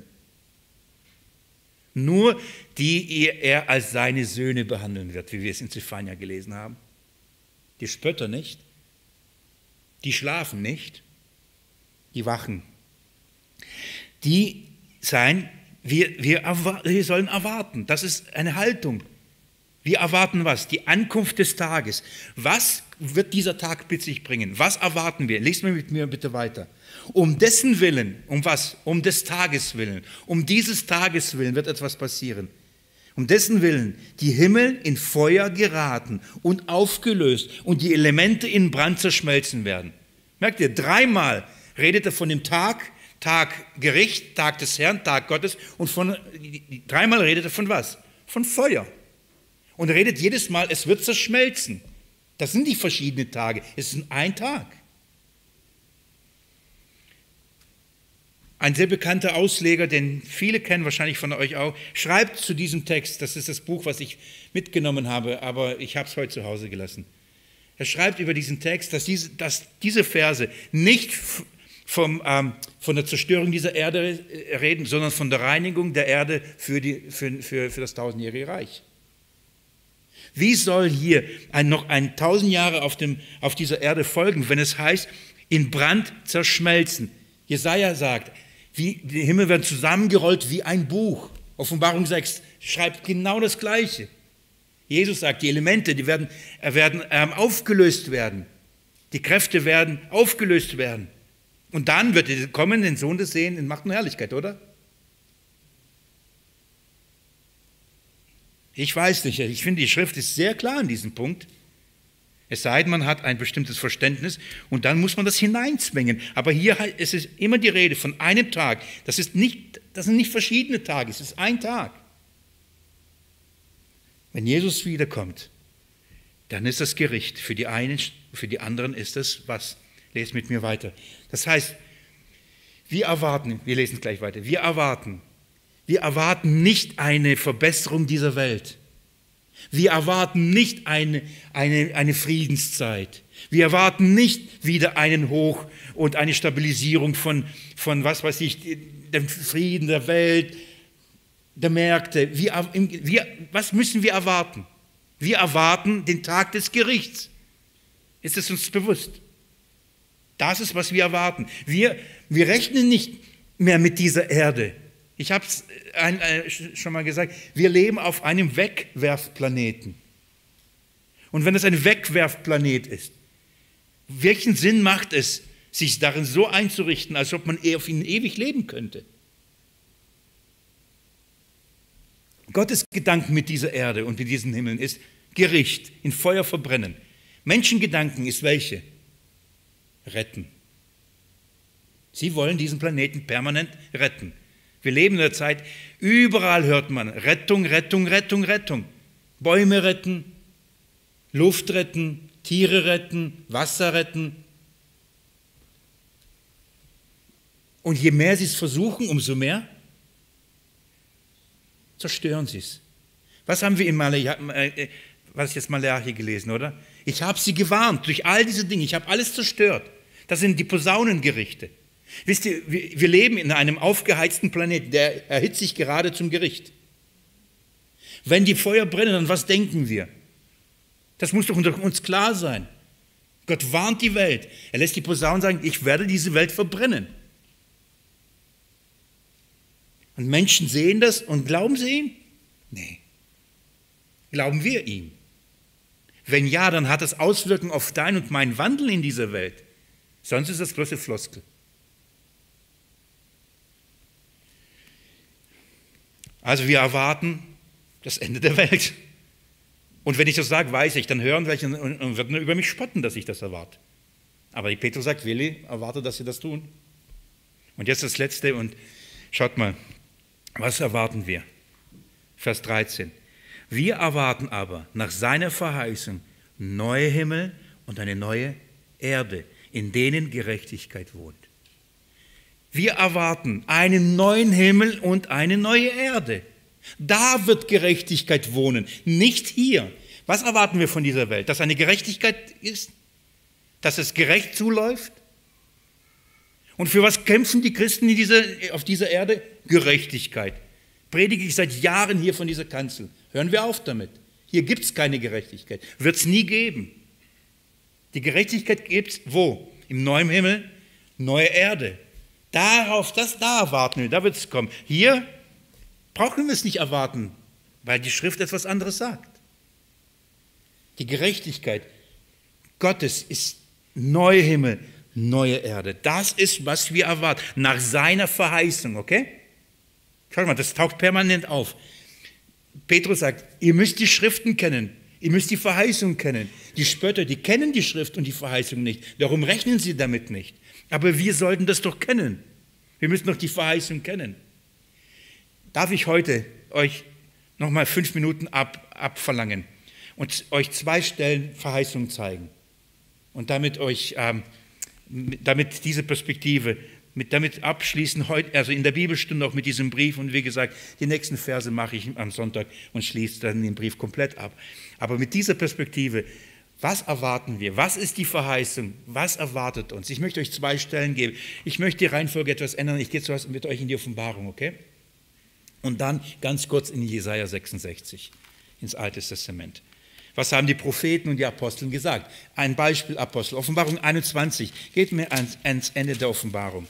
Speaker 1: Nur die er als seine Söhne behandeln wird, wie wir es in Zephania gelesen haben. Die Spötter nicht, die schlafen nicht, die wachen. Die sein, wir, wir, wir sollen erwarten, das ist eine Haltung. Wir erwarten was? Die Ankunft des Tages. Was wird dieser Tag mit sich bringen? Was erwarten wir? Lest mir mit mir bitte weiter. Um dessen Willen, um was? Um des Tages willen. Um dieses Tages willen wird etwas passieren. Um dessen Willen die Himmel in Feuer geraten und aufgelöst und die Elemente in Brand zerschmelzen werden. Merkt ihr, dreimal redet er von dem Tag, Tag Gericht, Tag des Herrn, Tag Gottes und von, dreimal redet er von was? Von Feuer. Und er redet jedes Mal, es wird zerschmelzen. Das sind die verschiedenen Tage, es ist ein Tag. Ein sehr bekannter Ausleger, den viele kennen, wahrscheinlich von euch auch, schreibt zu diesem Text, das ist das Buch, was ich mitgenommen habe, aber ich habe es heute zu Hause gelassen. Er schreibt über diesen Text, dass diese, dass diese Verse nicht vom, ähm, von der Zerstörung dieser Erde reden, sondern von der Reinigung der Erde für, die, für, für, für das tausendjährige Reich. Wie soll hier ein, noch ein tausend Jahre auf, dem, auf dieser Erde folgen, wenn es heißt, in Brand zerschmelzen? Jesaja sagt, wie, die Himmel werden zusammengerollt wie ein Buch. Offenbarung sechs schreibt genau das Gleiche. Jesus sagt, die Elemente, die werden, werden ähm, aufgelöst werden. Die Kräfte werden aufgelöst werden. Und dann wird er kommen, den Sohn des Sehen in Macht und Herrlichkeit, oder? Ich weiß nicht, ich finde, die Schrift ist sehr klar an diesem Punkt. Es sei denn, man hat ein bestimmtes Verständnis und dann muss man das hineinzwingen. Aber hier ist es immer die Rede von einem Tag. Das, ist nicht, das sind nicht verschiedene Tage, es ist ein Tag. Wenn Jesus wiederkommt, dann ist das Gericht. Für die einen, für die anderen ist es was? Lest mit mir weiter. Das heißt, wir erwarten, wir lesen es gleich weiter, wir erwarten, wir erwarten nicht eine Verbesserung dieser Welt. Wir erwarten nicht eine, eine, eine Friedenszeit. Wir erwarten nicht wieder einen Hoch und eine Stabilisierung von, von was weiß ich, dem Frieden der Welt, der Märkte. Wir, wir, was müssen wir erwarten? Wir erwarten den Tag des Gerichts. Ist es uns bewusst? Das ist, was wir erwarten. Wir, wir rechnen nicht mehr mit dieser Erde. Ich habe es äh, schon mal gesagt, wir leben auf einem Wegwerfplaneten. Und wenn es ein Wegwerfplanet ist, welchen Sinn macht es, sich darin so einzurichten, als ob man auf ihnen ewig leben könnte? Gottes Gedanken mit dieser Erde und mit diesen Himmeln ist Gericht, in Feuer verbrennen. Menschengedanken ist welche? Retten. Sie wollen diesen Planeten permanent retten. Wir leben in der Zeit, überall hört man Rettung, Rettung, Rettung, Rettung. Bäume retten, Luft retten, Tiere retten, Wasser retten. Und je mehr sie es versuchen, umso mehr zerstören sie es. Was haben wir in Malachi, äh, was ist jetzt Malachi gelesen, oder? Ich habe sie gewarnt durch all diese Dinge. Ich habe alles zerstört. Das sind die Posaunengerichte. Wisst ihr, wir, wir leben in einem aufgeheizten Planeten, der erhitzt sich gerade zum Gericht. Wenn die Feuer brennen, dann was denken wir? Das muss doch unter uns klar sein. Gott warnt die Welt. Er lässt die Posaunen sagen, ich werde diese Welt verbrennen. Und Menschen sehen das und glauben sie ihm? Nee. Glauben wir ihm? Wenn ja, dann hat das Auswirkungen auf dein und mein Wandel in dieser Welt. Sonst ist das bloße Floskel. Also wir erwarten das Ende der Welt. Und wenn ich das sage, weiß ich, dann hören welche und werden über mich spotten, dass ich das erwarte. Aber die Petrus sagt, Willi, erwarte, dass sie das tun. Und jetzt das Letzte und schaut mal, was erwarten wir? Vers dreizehn. Wir erwarten aber nach seiner Verheißung neue Himmel und eine neue Erde, in denen Gerechtigkeit wohnt. Wir erwarten einen neuen Himmel und eine neue Erde. Da wird Gerechtigkeit wohnen, nicht hier. Was erwarten wir von dieser Welt? Dass eine Gerechtigkeit ist? Dass es gerecht zuläuft? Und für was kämpfen die Christen in dieser, auf dieser Erde? Gerechtigkeit. Predige ich seit Jahren hier von dieser Kanzel. Hören wir auf damit. Hier gibt es keine Gerechtigkeit. Wird es nie geben. Die Gerechtigkeit gibt es wo? Im neuen Himmel, neue Erde. Darauf, das da erwarten wir, da wird es kommen. Hier brauchen wir es nicht erwarten, weil die Schrift etwas anderes sagt. Die Gerechtigkeit Gottes ist neuer Himmel, neue Erde. Das ist, was wir erwarten, nach seiner Verheißung, okay? Schaut mal, das taucht permanent auf. Petrus sagt, ihr müsst die Schriften kennen, ihr müsst die Verheißung kennen. Die Spötter, die kennen die Schrift und die Verheißung nicht, darum rechnen sie damit nicht. Aber wir sollten das doch kennen. Wir müssen doch die Verheißung kennen. Darf ich heute euch nochmal fünf Minuten ab, abverlangen und euch zwei Stellen Verheißung zeigen und damit euch, ähm, damit diese Perspektive, mit, damit abschließen, heute, also in der Bibelstunde auch mit diesem Brief und wie gesagt, die nächsten Verse mache ich am Sonntag und schließe dann den Brief komplett ab. Aber mit dieser Perspektive, was erwarten wir? Was ist die Verheißung? Was erwartet uns? Ich möchte euch zwei Stellen geben. Ich möchte die Reihenfolge etwas ändern. Ich gehe zuerst mit euch in die Offenbarung, okay? Und dann ganz kurz in Jesaja sechsundsechzig, ins Alte Testament. Was haben die Propheten und die Apostel gesagt? Ein Beispiel Apostel. Offenbarung einundzwanzig. Geht mir ans, ans Ende der Offenbarung.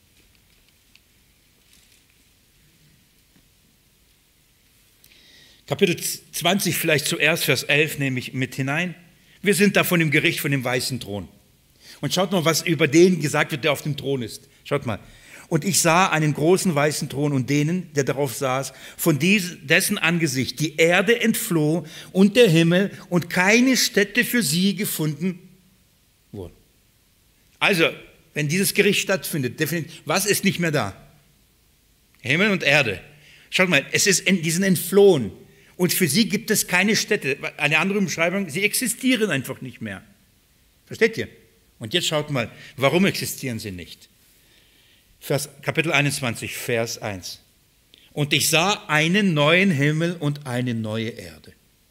Speaker 1: Kapitel zwanzig vielleicht zuerst, Vers elf nehme ich mit hinein. Wir sind da von dem Gericht, von dem weißen Thron. Und schaut mal, was über den gesagt wird, der auf dem Thron ist. Schaut mal. Und ich sah einen großen weißen Thron und denen, der darauf saß, von dessen Angesicht die Erde entfloh und der Himmel und keine Stätte für sie gefunden wurde. Also, wenn dieses Gericht stattfindet, was ist nicht mehr da? Himmel und Erde. Schaut mal, es ist, die sind entflohen. Und für sie gibt es keine Städte. Eine andere Beschreibung, sie existieren einfach nicht mehr. Versteht ihr? Und jetzt schaut mal, warum existieren sie nicht? Vers, Kapitel einundzwanzig, Vers eins. Und ich sah einen neuen Himmel und eine neue Erde.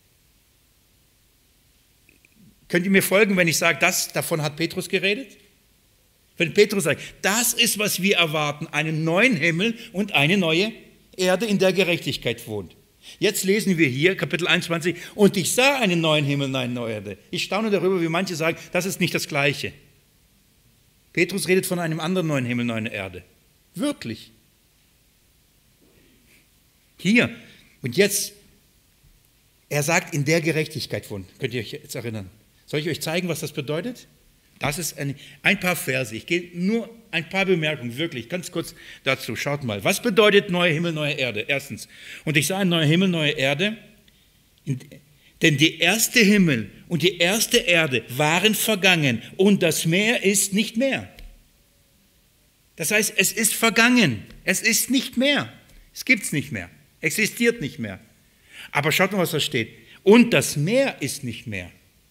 Speaker 1: Könnt ihr mir folgen, wenn ich sage, das, davon hat Petrus geredet? Wenn Petrus sagt, das ist, was wir erwarten, einen neuen Himmel und eine neue Erde, in der Gerechtigkeit wohnt. Jetzt lesen wir hier, Kapitel einundzwanzig, und ich sah einen neuen Himmel und eine neue Erde. Ich staune darüber, wie manche sagen, das ist nicht das Gleiche. Petrus redet von einem anderen neuen Himmel und einer Erde. Wirklich. Hier und jetzt, er sagt, in der Gerechtigkeit wohnt. Könnt ihr euch jetzt erinnern? Soll ich euch zeigen, was das bedeutet? Das ist ein, ein paar Verse. Ich gehe nur ein paar Bemerkungen, wirklich, ganz kurz dazu. Schaut mal, was bedeutet neuer Himmel, neue Erde? Erstens, und ich sah ein neuer Himmel, neue Erde, denn die erste Himmel und die erste Erde waren vergangen und das Meer ist nicht mehr. Das heißt, es ist vergangen. Es ist nicht mehr. Es gibt es nicht mehr. Existiert nicht mehr. Aber schaut mal, was da steht. Und das Meer ist nicht mehr.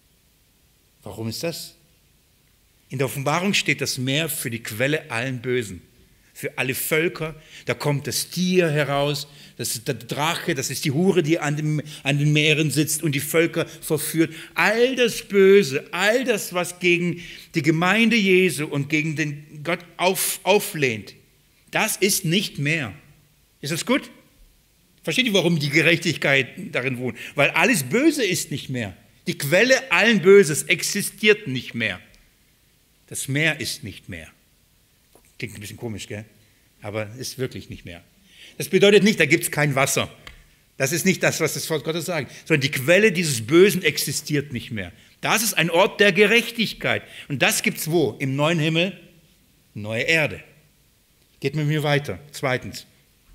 Speaker 1: Warum ist das? In der Offenbarung steht das Meer für die Quelle allen Bösen. Für alle Völker. Da kommt das Tier heraus, das ist der Drache, das ist die Hure, die an, dem, an den Meeren sitzt und die Völker verführt. All das Böse, all das, was gegen die Gemeinde Jesu und gegen den Gott auf, auflehnt, das ist nicht mehr. Ist das gut? Versteht ihr, warum die Gerechtigkeit darin wohnt? Weil alles Böse ist nicht mehr. Die Quelle allen Böses existiert nicht mehr. Das Meer ist nicht mehr. Klingt ein bisschen komisch, gell? Aber ist wirklich nicht mehr. Das bedeutet nicht, da gibt es kein Wasser. Das ist nicht das, was das Wort Gottes sagt. Sondern die Quelle dieses Bösen existiert nicht mehr. Das ist ein Ort der Gerechtigkeit. Und das gibt es wo? Im neuen Himmel, neue Erde. Geht mit mir weiter. Zweitens.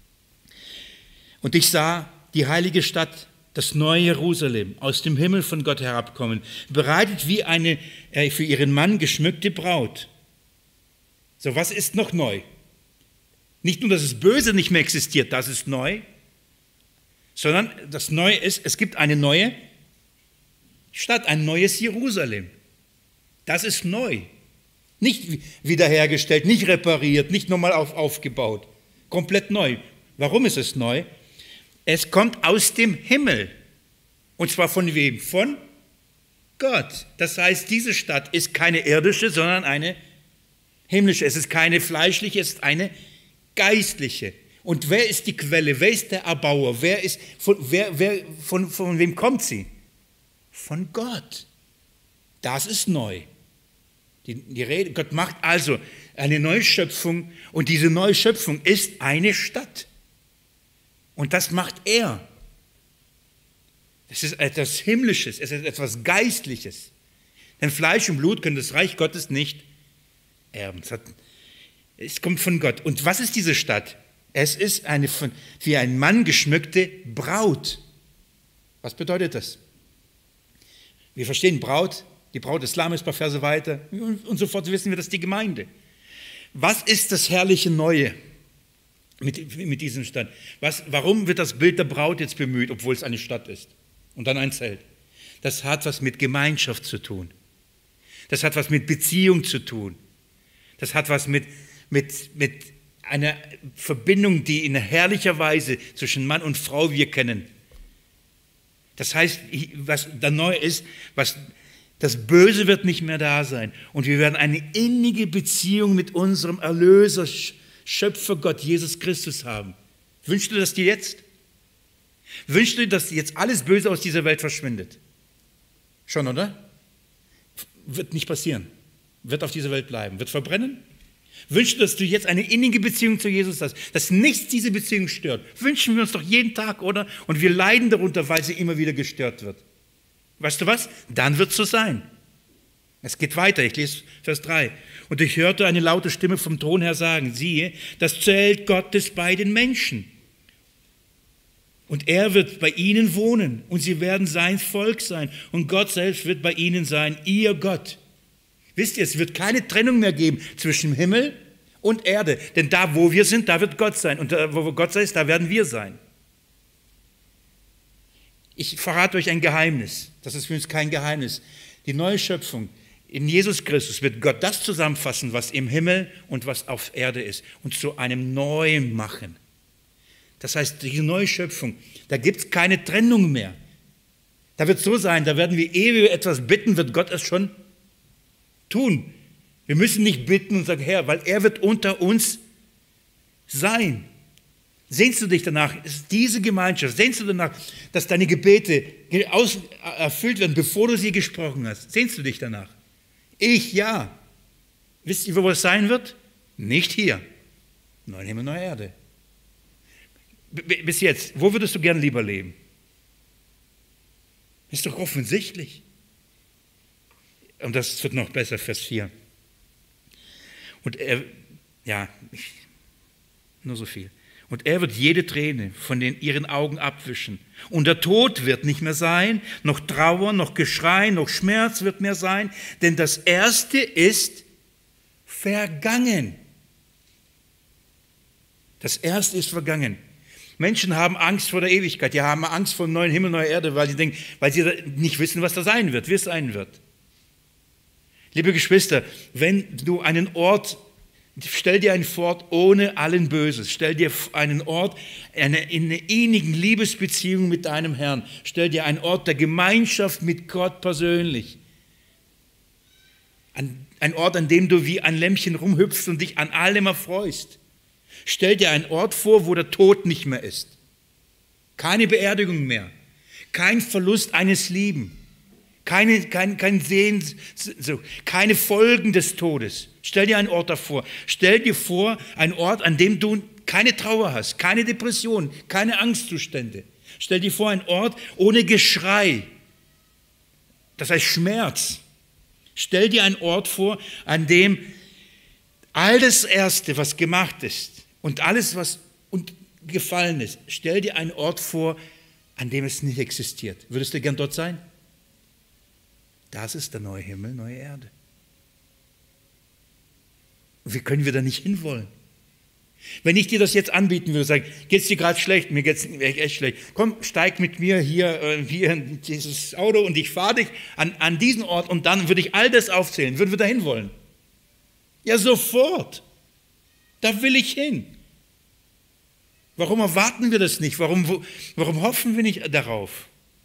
Speaker 1: Und ich sah die heilige Stadt, das neue Jerusalem, aus dem Himmel von Gott herabkommen, bereitet wie eine äh, für ihren Mann geschmückte Braut. So, was ist noch neu? Nicht nur, dass das Böse nicht mehr existiert, das ist neu, sondern das Neue ist, es gibt eine neue Stadt, ein neues Jerusalem. Das ist neu. Nicht wiederhergestellt, nicht repariert, nicht nochmal auf, aufgebaut. Komplett neu. Warum ist es neu? Es kommt aus dem Himmel. Und zwar von wem? Von Gott. Das heißt, diese Stadt ist keine irdische, sondern eine himmlische. Es ist keine fleischliche, es ist eine geistliche. Und wer ist die Quelle? Wer ist der Erbauer? Wer ist, von, wer, wer, von, von wem kommt sie? Von Gott. Das ist neu. Die, die Rede, Gott macht also eine Neuschöpfung und diese Neuschöpfung ist eine Stadt. Und das macht er. Es ist etwas Himmlisches, es ist etwas Geistliches. Denn Fleisch und Blut können das Reich Gottes nicht erben. Es, hat, es kommt von Gott. Und was ist diese Stadt? Es ist eine von, wie ein Mann geschmückte Braut. Was bedeutet das? Wir verstehen Braut, die Braut des Lammes, ein paar Verse weiter. Und, und sofort wissen wir, das ist die Gemeinde. Was ist das herrliche Neue mit, mit diesem Stadt? Was, warum wird das Bild der Braut jetzt bemüht, obwohl es eine Stadt ist? Und dann ein Zelt. Das hat was mit Gemeinschaft zu tun. Das hat was mit Beziehung zu tun. Das hat was mit, mit, mit einer Verbindung, die in herrlicher Weise zwischen Mann und Frau wir kennen. Das heißt, was da neu ist, was, das Böse wird nicht mehr da sein. Und wir werden eine innige Beziehung mit unserem Erlöser, Schöpfer Gott, Jesus Christus haben. Wünschst du das dir jetzt? Wünschst du, dass jetzt alles Böse aus dieser Welt verschwindet? Schon, oder? Wird nicht passieren. Wird auf dieser Welt bleiben. Wird verbrennen? Wünschst du, dass du jetzt eine innige Beziehung zu Jesus hast, dass nichts diese Beziehung stört? Wünschen wir uns doch jeden Tag, oder? Und wir leiden darunter, weil sie immer wieder gestört wird. Weißt du was? Dann wird es so sein. Es geht weiter, ich lese Vers drei. Und ich hörte eine laute Stimme vom Thron her sagen, siehe, das Zelt Gottes bei den Menschen. Und er wird bei ihnen wohnen und sie werden sein Volk sein. Und Gott selbst wird bei ihnen sein, ihr Gott. Wisst ihr, es wird keine Trennung mehr geben zwischen Himmel und Erde. Denn da, wo wir sind, da wird Gott sein. Und da, wo Gott ist, da werden wir sein. Ich verrate euch ein Geheimnis. Das ist für uns kein Geheimnis. Die neue Schöpfung in Jesus Christus wird Gott das zusammenfassen, was im Himmel und was auf Erde ist. Und zu einem Neuen machen. Das heißt, diese neue Schöpfung, da gibt es keine Trennung mehr. Da wird es so sein, da werden wir ewig etwas bitten, wird Gott es schon tun. Wir müssen nicht bitten und sagen, Herr, weil er wird unter uns sein. Sehnst du dich danach, ist diese Gemeinschaft, sehnst du danach, dass deine Gebete aus, erfüllt werden, bevor du sie gesprochen hast? Sehnst du dich danach? Ich, ja. Wisst ihr, wo es sein wird? Nicht hier. Neuen Himmel, neue Erde. Bis jetzt, wo würdest du gern lieber leben? Ist doch offensichtlich. Und das wird noch besser, Vers vier. Und er, ja, nur so viel. Und er wird jede Träne von den ihren Augen abwischen. Und der Tod wird nicht mehr sein, noch Trauer, noch Geschrei, noch Schmerz wird mehr sein, denn das Erste ist vergangen. Das Erste ist vergangen. Menschen haben Angst vor der Ewigkeit. Die haben Angst vor dem neuen Himmel, neuer Erde, weil sie denken, weil sie nicht wissen, was da sein wird, wie es sein wird. Liebe Geschwister, wenn du einen Ort, stell dir einen Ort ohne allen Böses, stell dir einen Ort eine, in einer innigen Liebesbeziehung mit deinem Herrn, stell dir einen Ort der Gemeinschaft mit Gott persönlich, an, ein Ort, an dem du wie ein Lämmchen rumhüpfst und dich an allem erfreust. Stell dir einen Ort vor, wo der Tod nicht mehr ist. Keine Beerdigung mehr. Kein Verlust eines Lieben. Keine, kein, kein Sehen, so, keine Folgen des Todes. Stell dir einen Ort davor. Stell dir vor, einen Ort, an dem du keine Trauer hast, keine Depression, keine Angstzustände. Stell dir vor, einen Ort ohne Geschrei. Das heißt Schmerz. Stell dir einen Ort vor, an dem all das Erste, was gemacht ist, und alles, was gefallen ist, stell dir einen Ort vor, an dem es nicht existiert. Würdest du gern dort sein? Das ist der neue Himmel, neue Erde. Und wie können wir da nicht hinwollen? Wenn ich dir das jetzt anbieten würde, sagen, geht es dir gerade schlecht, mir geht es echt schlecht, komm, steig mit mir hier, äh, hier in dieses Auto und ich fahre dich an, an diesen Ort und dann würde ich all das aufzählen. Würden wir da hinwollen? Ja, sofort. Da will ich hin. Warum erwarten wir das nicht? Warum, warum hoffen wir nicht darauf?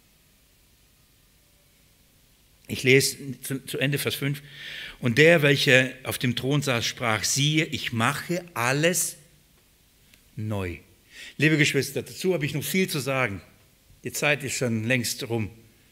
Speaker 1: Ich lese zu, zu Ende Vers fünf. Und der, welcher auf dem Thron saß, sprach, siehe, ich mache alles neu. Liebe Geschwister, dazu habe ich noch viel zu sagen. Die Zeit ist schon längst rum.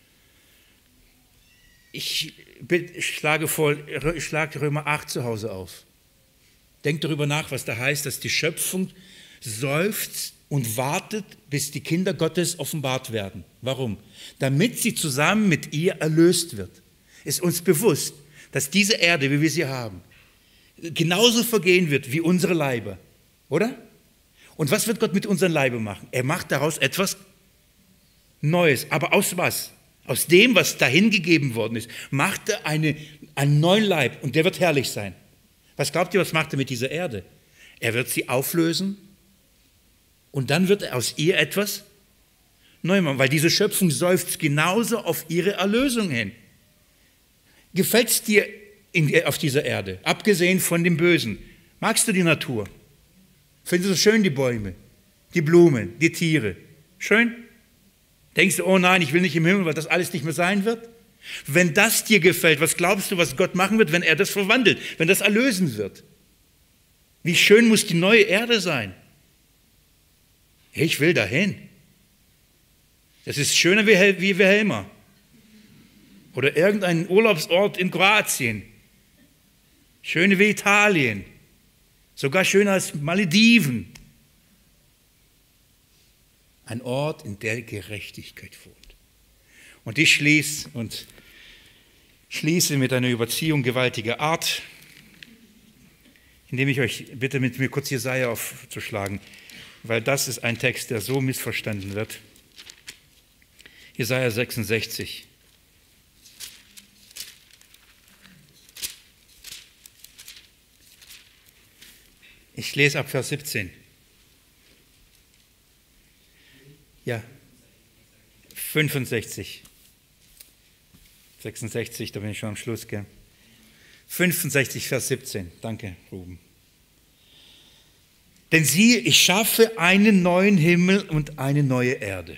Speaker 1: Ich schlage, vor, ich schlage Römer acht zu Hause auf. Denkt darüber nach, was da heißt, dass die Schöpfung seufzt und wartet, bis die Kinder Gottes offenbart werden. Warum? Damit sie zusammen mit ihr erlöst wird. Ist uns bewusst, dass diese Erde, wie wir sie haben, genauso vergehen wird wie unsere Leiber. Oder? Und was wird Gott mit unseren Leiben machen? Er macht daraus etwas Neues. Aber aus was? Aus dem, was dahin gegeben worden ist, macht er eine, einen neuen Leib und der wird herrlich sein. Was glaubt ihr, was macht er mit dieser Erde? Er wird sie auflösen und dann wird er aus ihr etwas neu machen, weil diese Schöpfung seufzt genauso auf ihre Erlösung hin. Gefällt es dir in, auf dieser Erde, abgesehen von dem Bösen? Magst du die Natur? Findest du schön die Bäume, die Blumen, die Tiere? Schön? Denkst du, oh nein, ich will nicht im Himmel, weil das alles nicht mehr sein wird? Wenn das dir gefällt, was glaubst du, was Gott machen wird, wenn er das verwandelt, wenn das erlösen wird? Wie schön muss die neue Erde sein? Ich will dahin. Das ist schöner wie, wie Wilhelma. Oder irgendein Urlaubsort in Kroatien. Schöner wie Italien. Sogar schöner als Malediven. Ein Ort, in der Gerechtigkeit wohnt. Und ich schließe und schließe mit einer Überziehung gewaltiger Art, indem ich euch bitte, mit mir kurz Jesaja aufzuschlagen, weil das ist ein Text, der so missverstanden wird. Jesaja sechsundsechzig. Ich lese ab Vers siebzehn. Ja, fünfundsechzig. sechsundsechzig, da bin ich schon am Schluss, gell? fünfundsechzig, Vers siebzehn. Danke, Ruben. Denn siehe, ich schaffe einen neuen Himmel und eine neue Erde.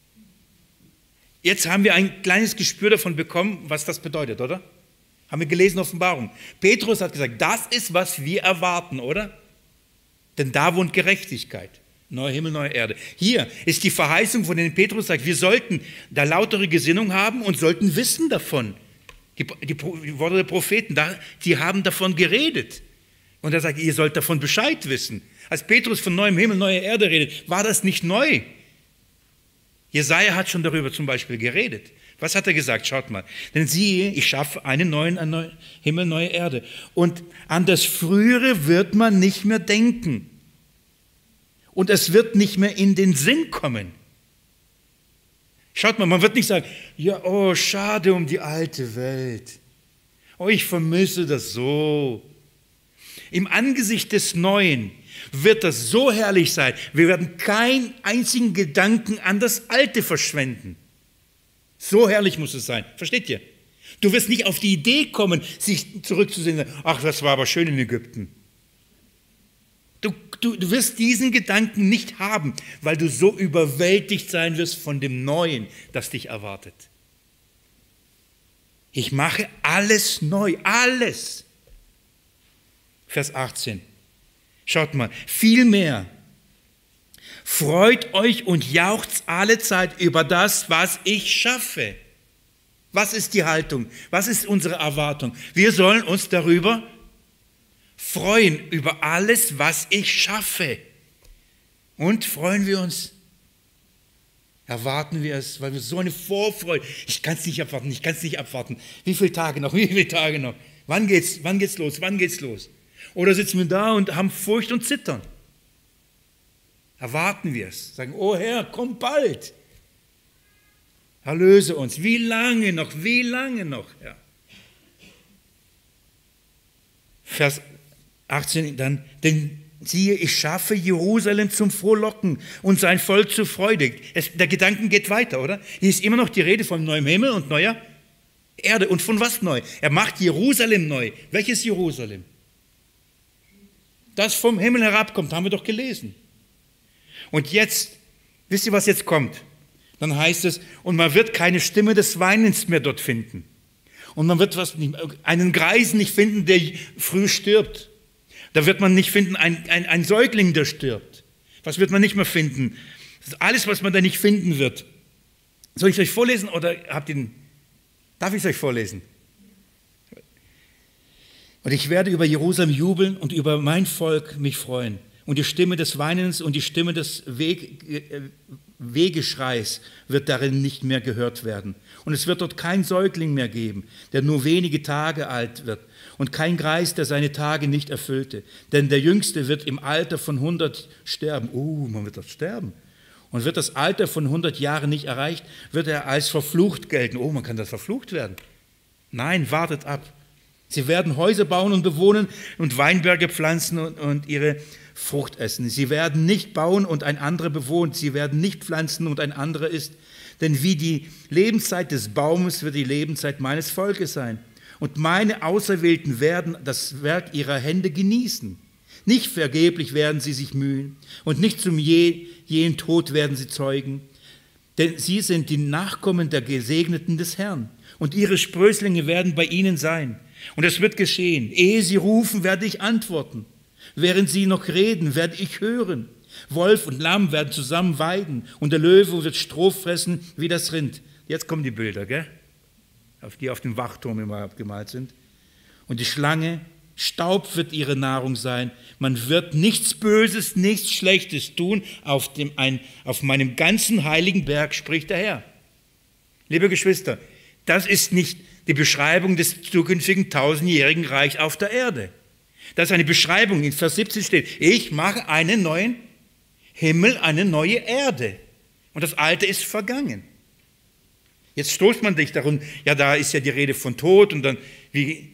Speaker 1: Jetzt haben wir ein kleines Gespür davon bekommen, was das bedeutet, oder? Haben wir gelesen, Offenbarung. Petrus hat gesagt, das ist, was wir erwarten, oder? Denn da wohnt Gerechtigkeit. Neuer Himmel, neue Erde. Hier ist die Verheißung, von der Petrus sagt, wir sollten da lautere Gesinnung haben und sollten wissen davon. Die, die, die Worte der Propheten, die haben davon geredet. Und er sagt, ihr sollt davon Bescheid wissen. Als Petrus von neuem Himmel, neuer Erde redet, war das nicht neu. Jesaja hat schon darüber zum Beispiel geredet. Was hat er gesagt? Schaut mal. Denn siehe, ich schaffe einen neuen, einen neuen Himmel, neue Erde. Und an das Frühere wird man nicht mehr denken. Und es wird nicht mehr in den Sinn kommen. Schaut mal, man wird nicht sagen, ja, oh, schade um die alte Welt. Oh, ich vermisse das so. Im Angesicht des Neuen wird das so herrlich sein. Wir werden keinen einzigen Gedanken an das Alte verschwenden. So herrlich muss es sein. Versteht ihr? Du wirst nicht auf die Idee kommen, sich zurückzusehen. Ach, das war aber schön in Ägypten. Du, du, du wirst diesen Gedanken nicht haben, weil du so überwältigt sein wirst von dem Neuen, das dich erwartet. Ich mache alles neu, alles. Vers achtzehn. Schaut mal, vielmehr freut euch und jauchzt alle Zeit über das, was ich schaffe. Was ist die Haltung? Was ist unsere Erwartung? Wir sollen uns darüber freuen, über alles, was ich schaffe. Und freuen wir uns? Erwarten wir es, weil wir so eine Vorfreude, ich kann es nicht abwarten, ich kann es nicht abwarten. Wie viele Tage noch, wie viele Tage noch? Wann geht's, wann geht's los, wann geht's los? Oder sitzen wir da und haben Furcht und Zittern? Erwarten wir es, sagen, oh Herr, komm bald. Erlöse uns. Wie lange noch, wie lange noch, Herr? Vers achtzehn dann, denn siehe, ich schaffe Jerusalem zum Frohlocken und sein Volk zur Freude. Es, der Gedanken geht weiter, oder? Hier ist immer noch die Rede von neuem Himmel und neuer Erde. Und von was neu? Er macht Jerusalem neu. Welches Jerusalem? Das vom Himmel herabkommt, haben wir doch gelesen. Und jetzt, wisst ihr, was jetzt kommt? Dann heißt es, und man wird keine Stimme des Weinens mehr dort finden. Und man wird was, einen Greisen nicht finden, der früh stirbt. Da wird man nicht finden, ein, ein, ein Säugling, der stirbt. Was wird man nicht mehr finden? Das ist alles, was man da nicht finden wird. Soll ich es euch vorlesen oder habt ihr, darf ich es euch vorlesen? Und ich werde über Jerusalem jubeln und über mein Volk mich freuen. Und die Stimme des Weinens und die Stimme des Weg, äh, Wegeschreis wird darin nicht mehr gehört werden. Und es wird dort kein Säugling mehr geben, der nur wenige Tage alt wird. Und kein Greis, der seine Tage nicht erfüllte. Denn der Jüngste wird im Alter von hundert sterben. Oh, man wird dort sterben. Und wird das Alter von hundert Jahren nicht erreicht, wird er als verflucht gelten. Oh, man kann das verflucht werden. Nein, wartet ab. Sie werden Häuser bauen und bewohnen und Weinberge pflanzen und, und ihre Frucht essen. Sie werden nicht bauen und ein anderer bewohnt. Sie werden nicht pflanzen und ein anderer isst. Denn wie die Lebenszeit des Baumes wird die Lebenszeit meines Volkes sein. Und meine Auserwählten werden das Werk ihrer Hände genießen. Nicht vergeblich werden sie sich mühen und nicht zum je, jenen Tod werden sie zeugen. Denn sie sind die Nachkommen der Gesegneten des Herrn. Und ihre Sprößlinge werden bei ihnen sein. Und es wird geschehen. Ehe sie rufen, werde ich antworten. Während sie noch reden, werde ich hören. Wolf und Lamm werden zusammen weiden und der Löwe wird Stroh fressen wie das Rind. Jetzt kommen die Bilder, gell? Auf die auf dem Wachturm immer abgemalt sind. Und die Schlange, Staub wird ihre Nahrung sein. Man wird nichts Böses, nichts Schlechtes tun auf, dem, ein, auf meinem ganzen heiligen Berg, spricht der Herr. Liebe Geschwister, das ist nicht die Beschreibung des zukünftigen tausendjährigen Reichs auf der Erde. Das ist eine Beschreibung, in Vers siebzehn steht, ich mache einen neuen Himmel, eine neue Erde. Und das Alte ist vergangen. Jetzt stoßt man sich darum, ja, da ist ja die Rede von Tod und dann, wie,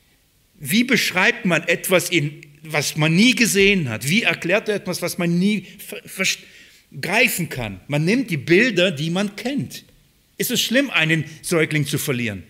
Speaker 1: wie beschreibt man etwas, in, was man nie gesehen hat? Wie erklärt er etwas, was man nie greifen kann? Man nimmt die Bilder, die man kennt. Ist es schlimm, einen Säugling zu verlieren?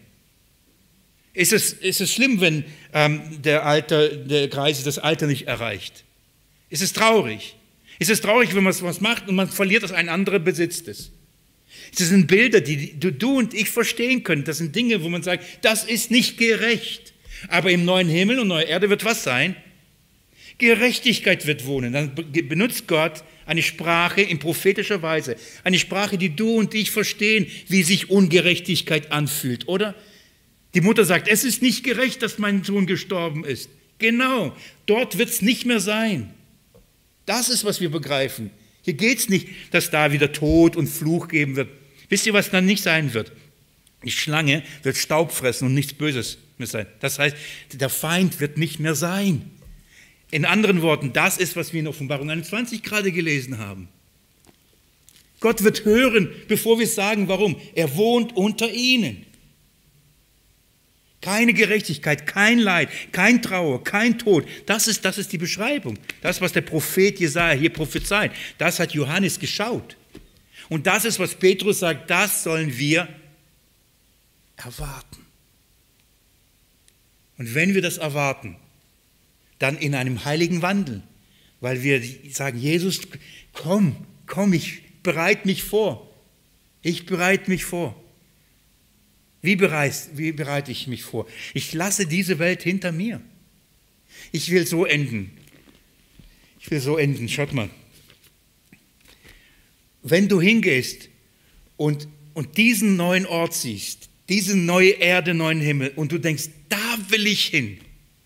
Speaker 1: Ist es, ist es schlimm, wenn ähm, der, Alter, der Greise das Alter nicht erreicht? Ist es traurig? Ist es traurig, wenn man was macht und man verliert das, ein anderer besitzt es? Das sind Bilder, die du, du und ich verstehen können. Das sind Dinge, wo man sagt, das ist nicht gerecht. Aber im neuen Himmel und neue Erde wird was sein? Gerechtigkeit wird wohnen. Dann benutzt Gott eine Sprache in prophetischer Weise. Eine Sprache, die du und ich verstehen, wie sich Ungerechtigkeit anfühlt, oder? Die Mutter sagt, es ist nicht gerecht, dass mein Sohn gestorben ist. Genau, dort wird es nicht mehr sein. Das ist, was wir begreifen. Hier geht es nicht, dass da wieder Tod und Fluch geben wird. Wisst ihr, was dann nicht sein wird? Die Schlange wird Staub fressen und nichts Böses mehr sein. Das heißt, der Feind wird nicht mehr sein. In anderen Worten, das ist, was wir in Offenbarung einundzwanzig gerade gelesen haben. Gott wird hören, bevor wir sagen, warum. Er wohnt unter ihnen. Keine Gerechtigkeit, kein Leid, kein Trauer, kein Tod. Das ist, das ist die Beschreibung. Das, was der Prophet Jesaja hier prophezeit, das hat Johannes geschaut. Und das ist, was Petrus sagt, das sollen wir erwarten. Und wenn wir das erwarten, dann in einem heiligen Wandel, weil wir sagen, Jesus, komm, komm, ich bereite mich vor. Ich bereite mich vor. Wie bereite, wie bereite ich mich vor? Ich lasse diese Welt hinter mir. Ich will so enden. Ich will so enden. Schaut mal. Wenn du hingehst und, und diesen neuen Ort siehst, diese neue Erde, neuen Himmel, und du denkst, da will ich hin.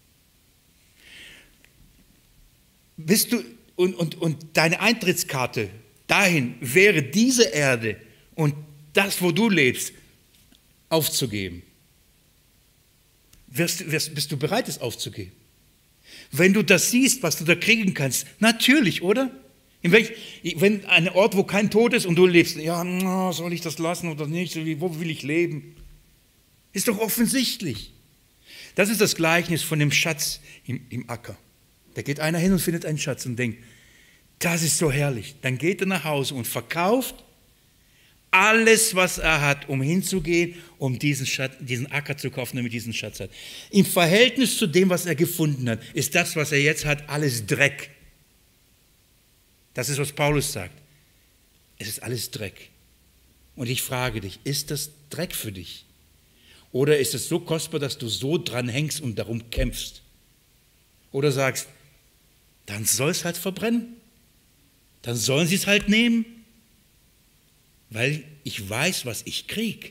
Speaker 1: Bist du, und, und, und deine Eintrittskarte dahin wäre diese Erde und das, wo du lebst, aufzugeben. Wirst, wirst, bist du bereit, es aufzugeben? Wenn du das siehst, was du da kriegen kannst, natürlich, oder? In welch, wenn ein Ort, wo kein Tod ist und du lebst, ja, soll ich das lassen oder nicht? Wo will ich leben? Ist doch offensichtlich. Das ist das Gleichnis von dem Schatz im, im Acker. Da geht einer hin und findet einen Schatz und denkt, das ist so herrlich. Dann geht er nach Hause und verkauft alles, was er hat, um hinzugehen, um diesen, Schatz, diesen Acker zu kaufen, damit er diesen Schatz hat. Im Verhältnis zu dem, was er gefunden hat, ist das, was er jetzt hat, alles Dreck. Das ist, was Paulus sagt. Es ist alles Dreck. Und ich frage dich, ist das Dreck für dich? Oder ist es so kostbar, dass du so dran hängst und darum kämpfst? Oder sagst, dann soll es halt verbrennen. Dann sollen sie es halt nehmen. Weil ich weiß, was ich kriege.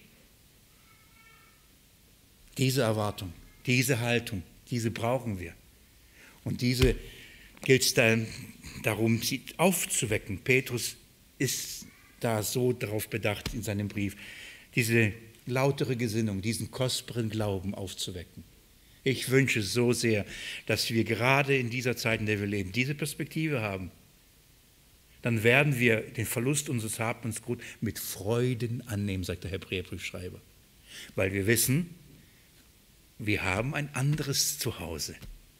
Speaker 1: Diese Erwartung, diese Haltung, diese brauchen wir. Und diese gilt es dann darum, sie aufzuwecken. Petrus ist da so darauf bedacht in seinem Brief, diese lautere Gesinnung, diesen kostbaren Glauben aufzuwecken. Ich wünsche so sehr, dass wir gerade in dieser Zeit, in der wir leben, diese Perspektive haben. Dann werden wir den Verlust unseres Habensgut mit Freuden annehmen, sagt der Hebräerbriefschreiber. Weil wir wissen, wir haben ein anderes Zuhause.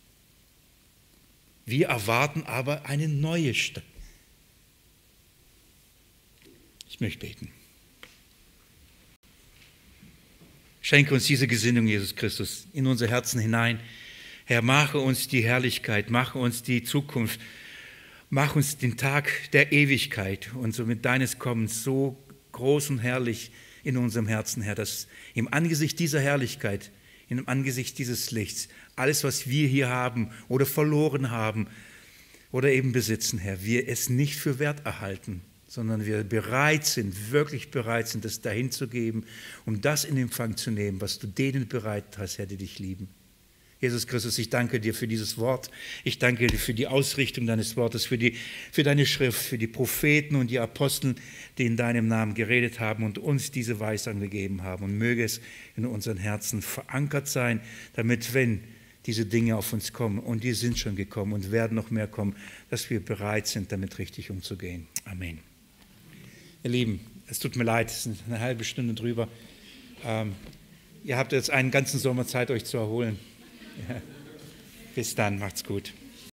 Speaker 1: Wir erwarten aber eine neue Stadt. Ich möchte beten. Schenke uns diese Gesinnung, Jesus Christus, in unser Herzen hinein. Herr, mache uns die Herrlichkeit, mache uns die Zukunft, mach uns den Tag der Ewigkeit und somit deines Kommens so groß und herrlich in unserem Herzen, Herr, dass im Angesicht dieser Herrlichkeit, im Angesicht dieses Lichts, alles, was wir hier haben oder verloren haben oder eben besitzen, Herr, wir es nicht für wert erhalten, sondern wir bereit sind, wirklich bereit sind, es dahin zu geben, um das in Empfang zu nehmen, was du denen bereit hast, Herr, die dich lieben. Jesus Christus, ich danke dir für dieses Wort. Ich danke dir für die Ausrichtung deines Wortes, für, die, für deine Schrift, für die Propheten und die Apostel, die in deinem Namen geredet haben und uns diese Weisung gegeben haben. Und möge es in unseren Herzen verankert sein, damit, wenn diese Dinge auf uns kommen, und die sind schon gekommen und werden noch mehr kommen, dass wir bereit sind, damit richtig umzugehen. Amen. Ihr Lieben, es tut mir leid, es ist eine halbe Stunde drüber. Ähm, ihr habt jetzt einen ganzen Sommer Zeit, euch zu erholen. Ja. Bis dann, macht's gut.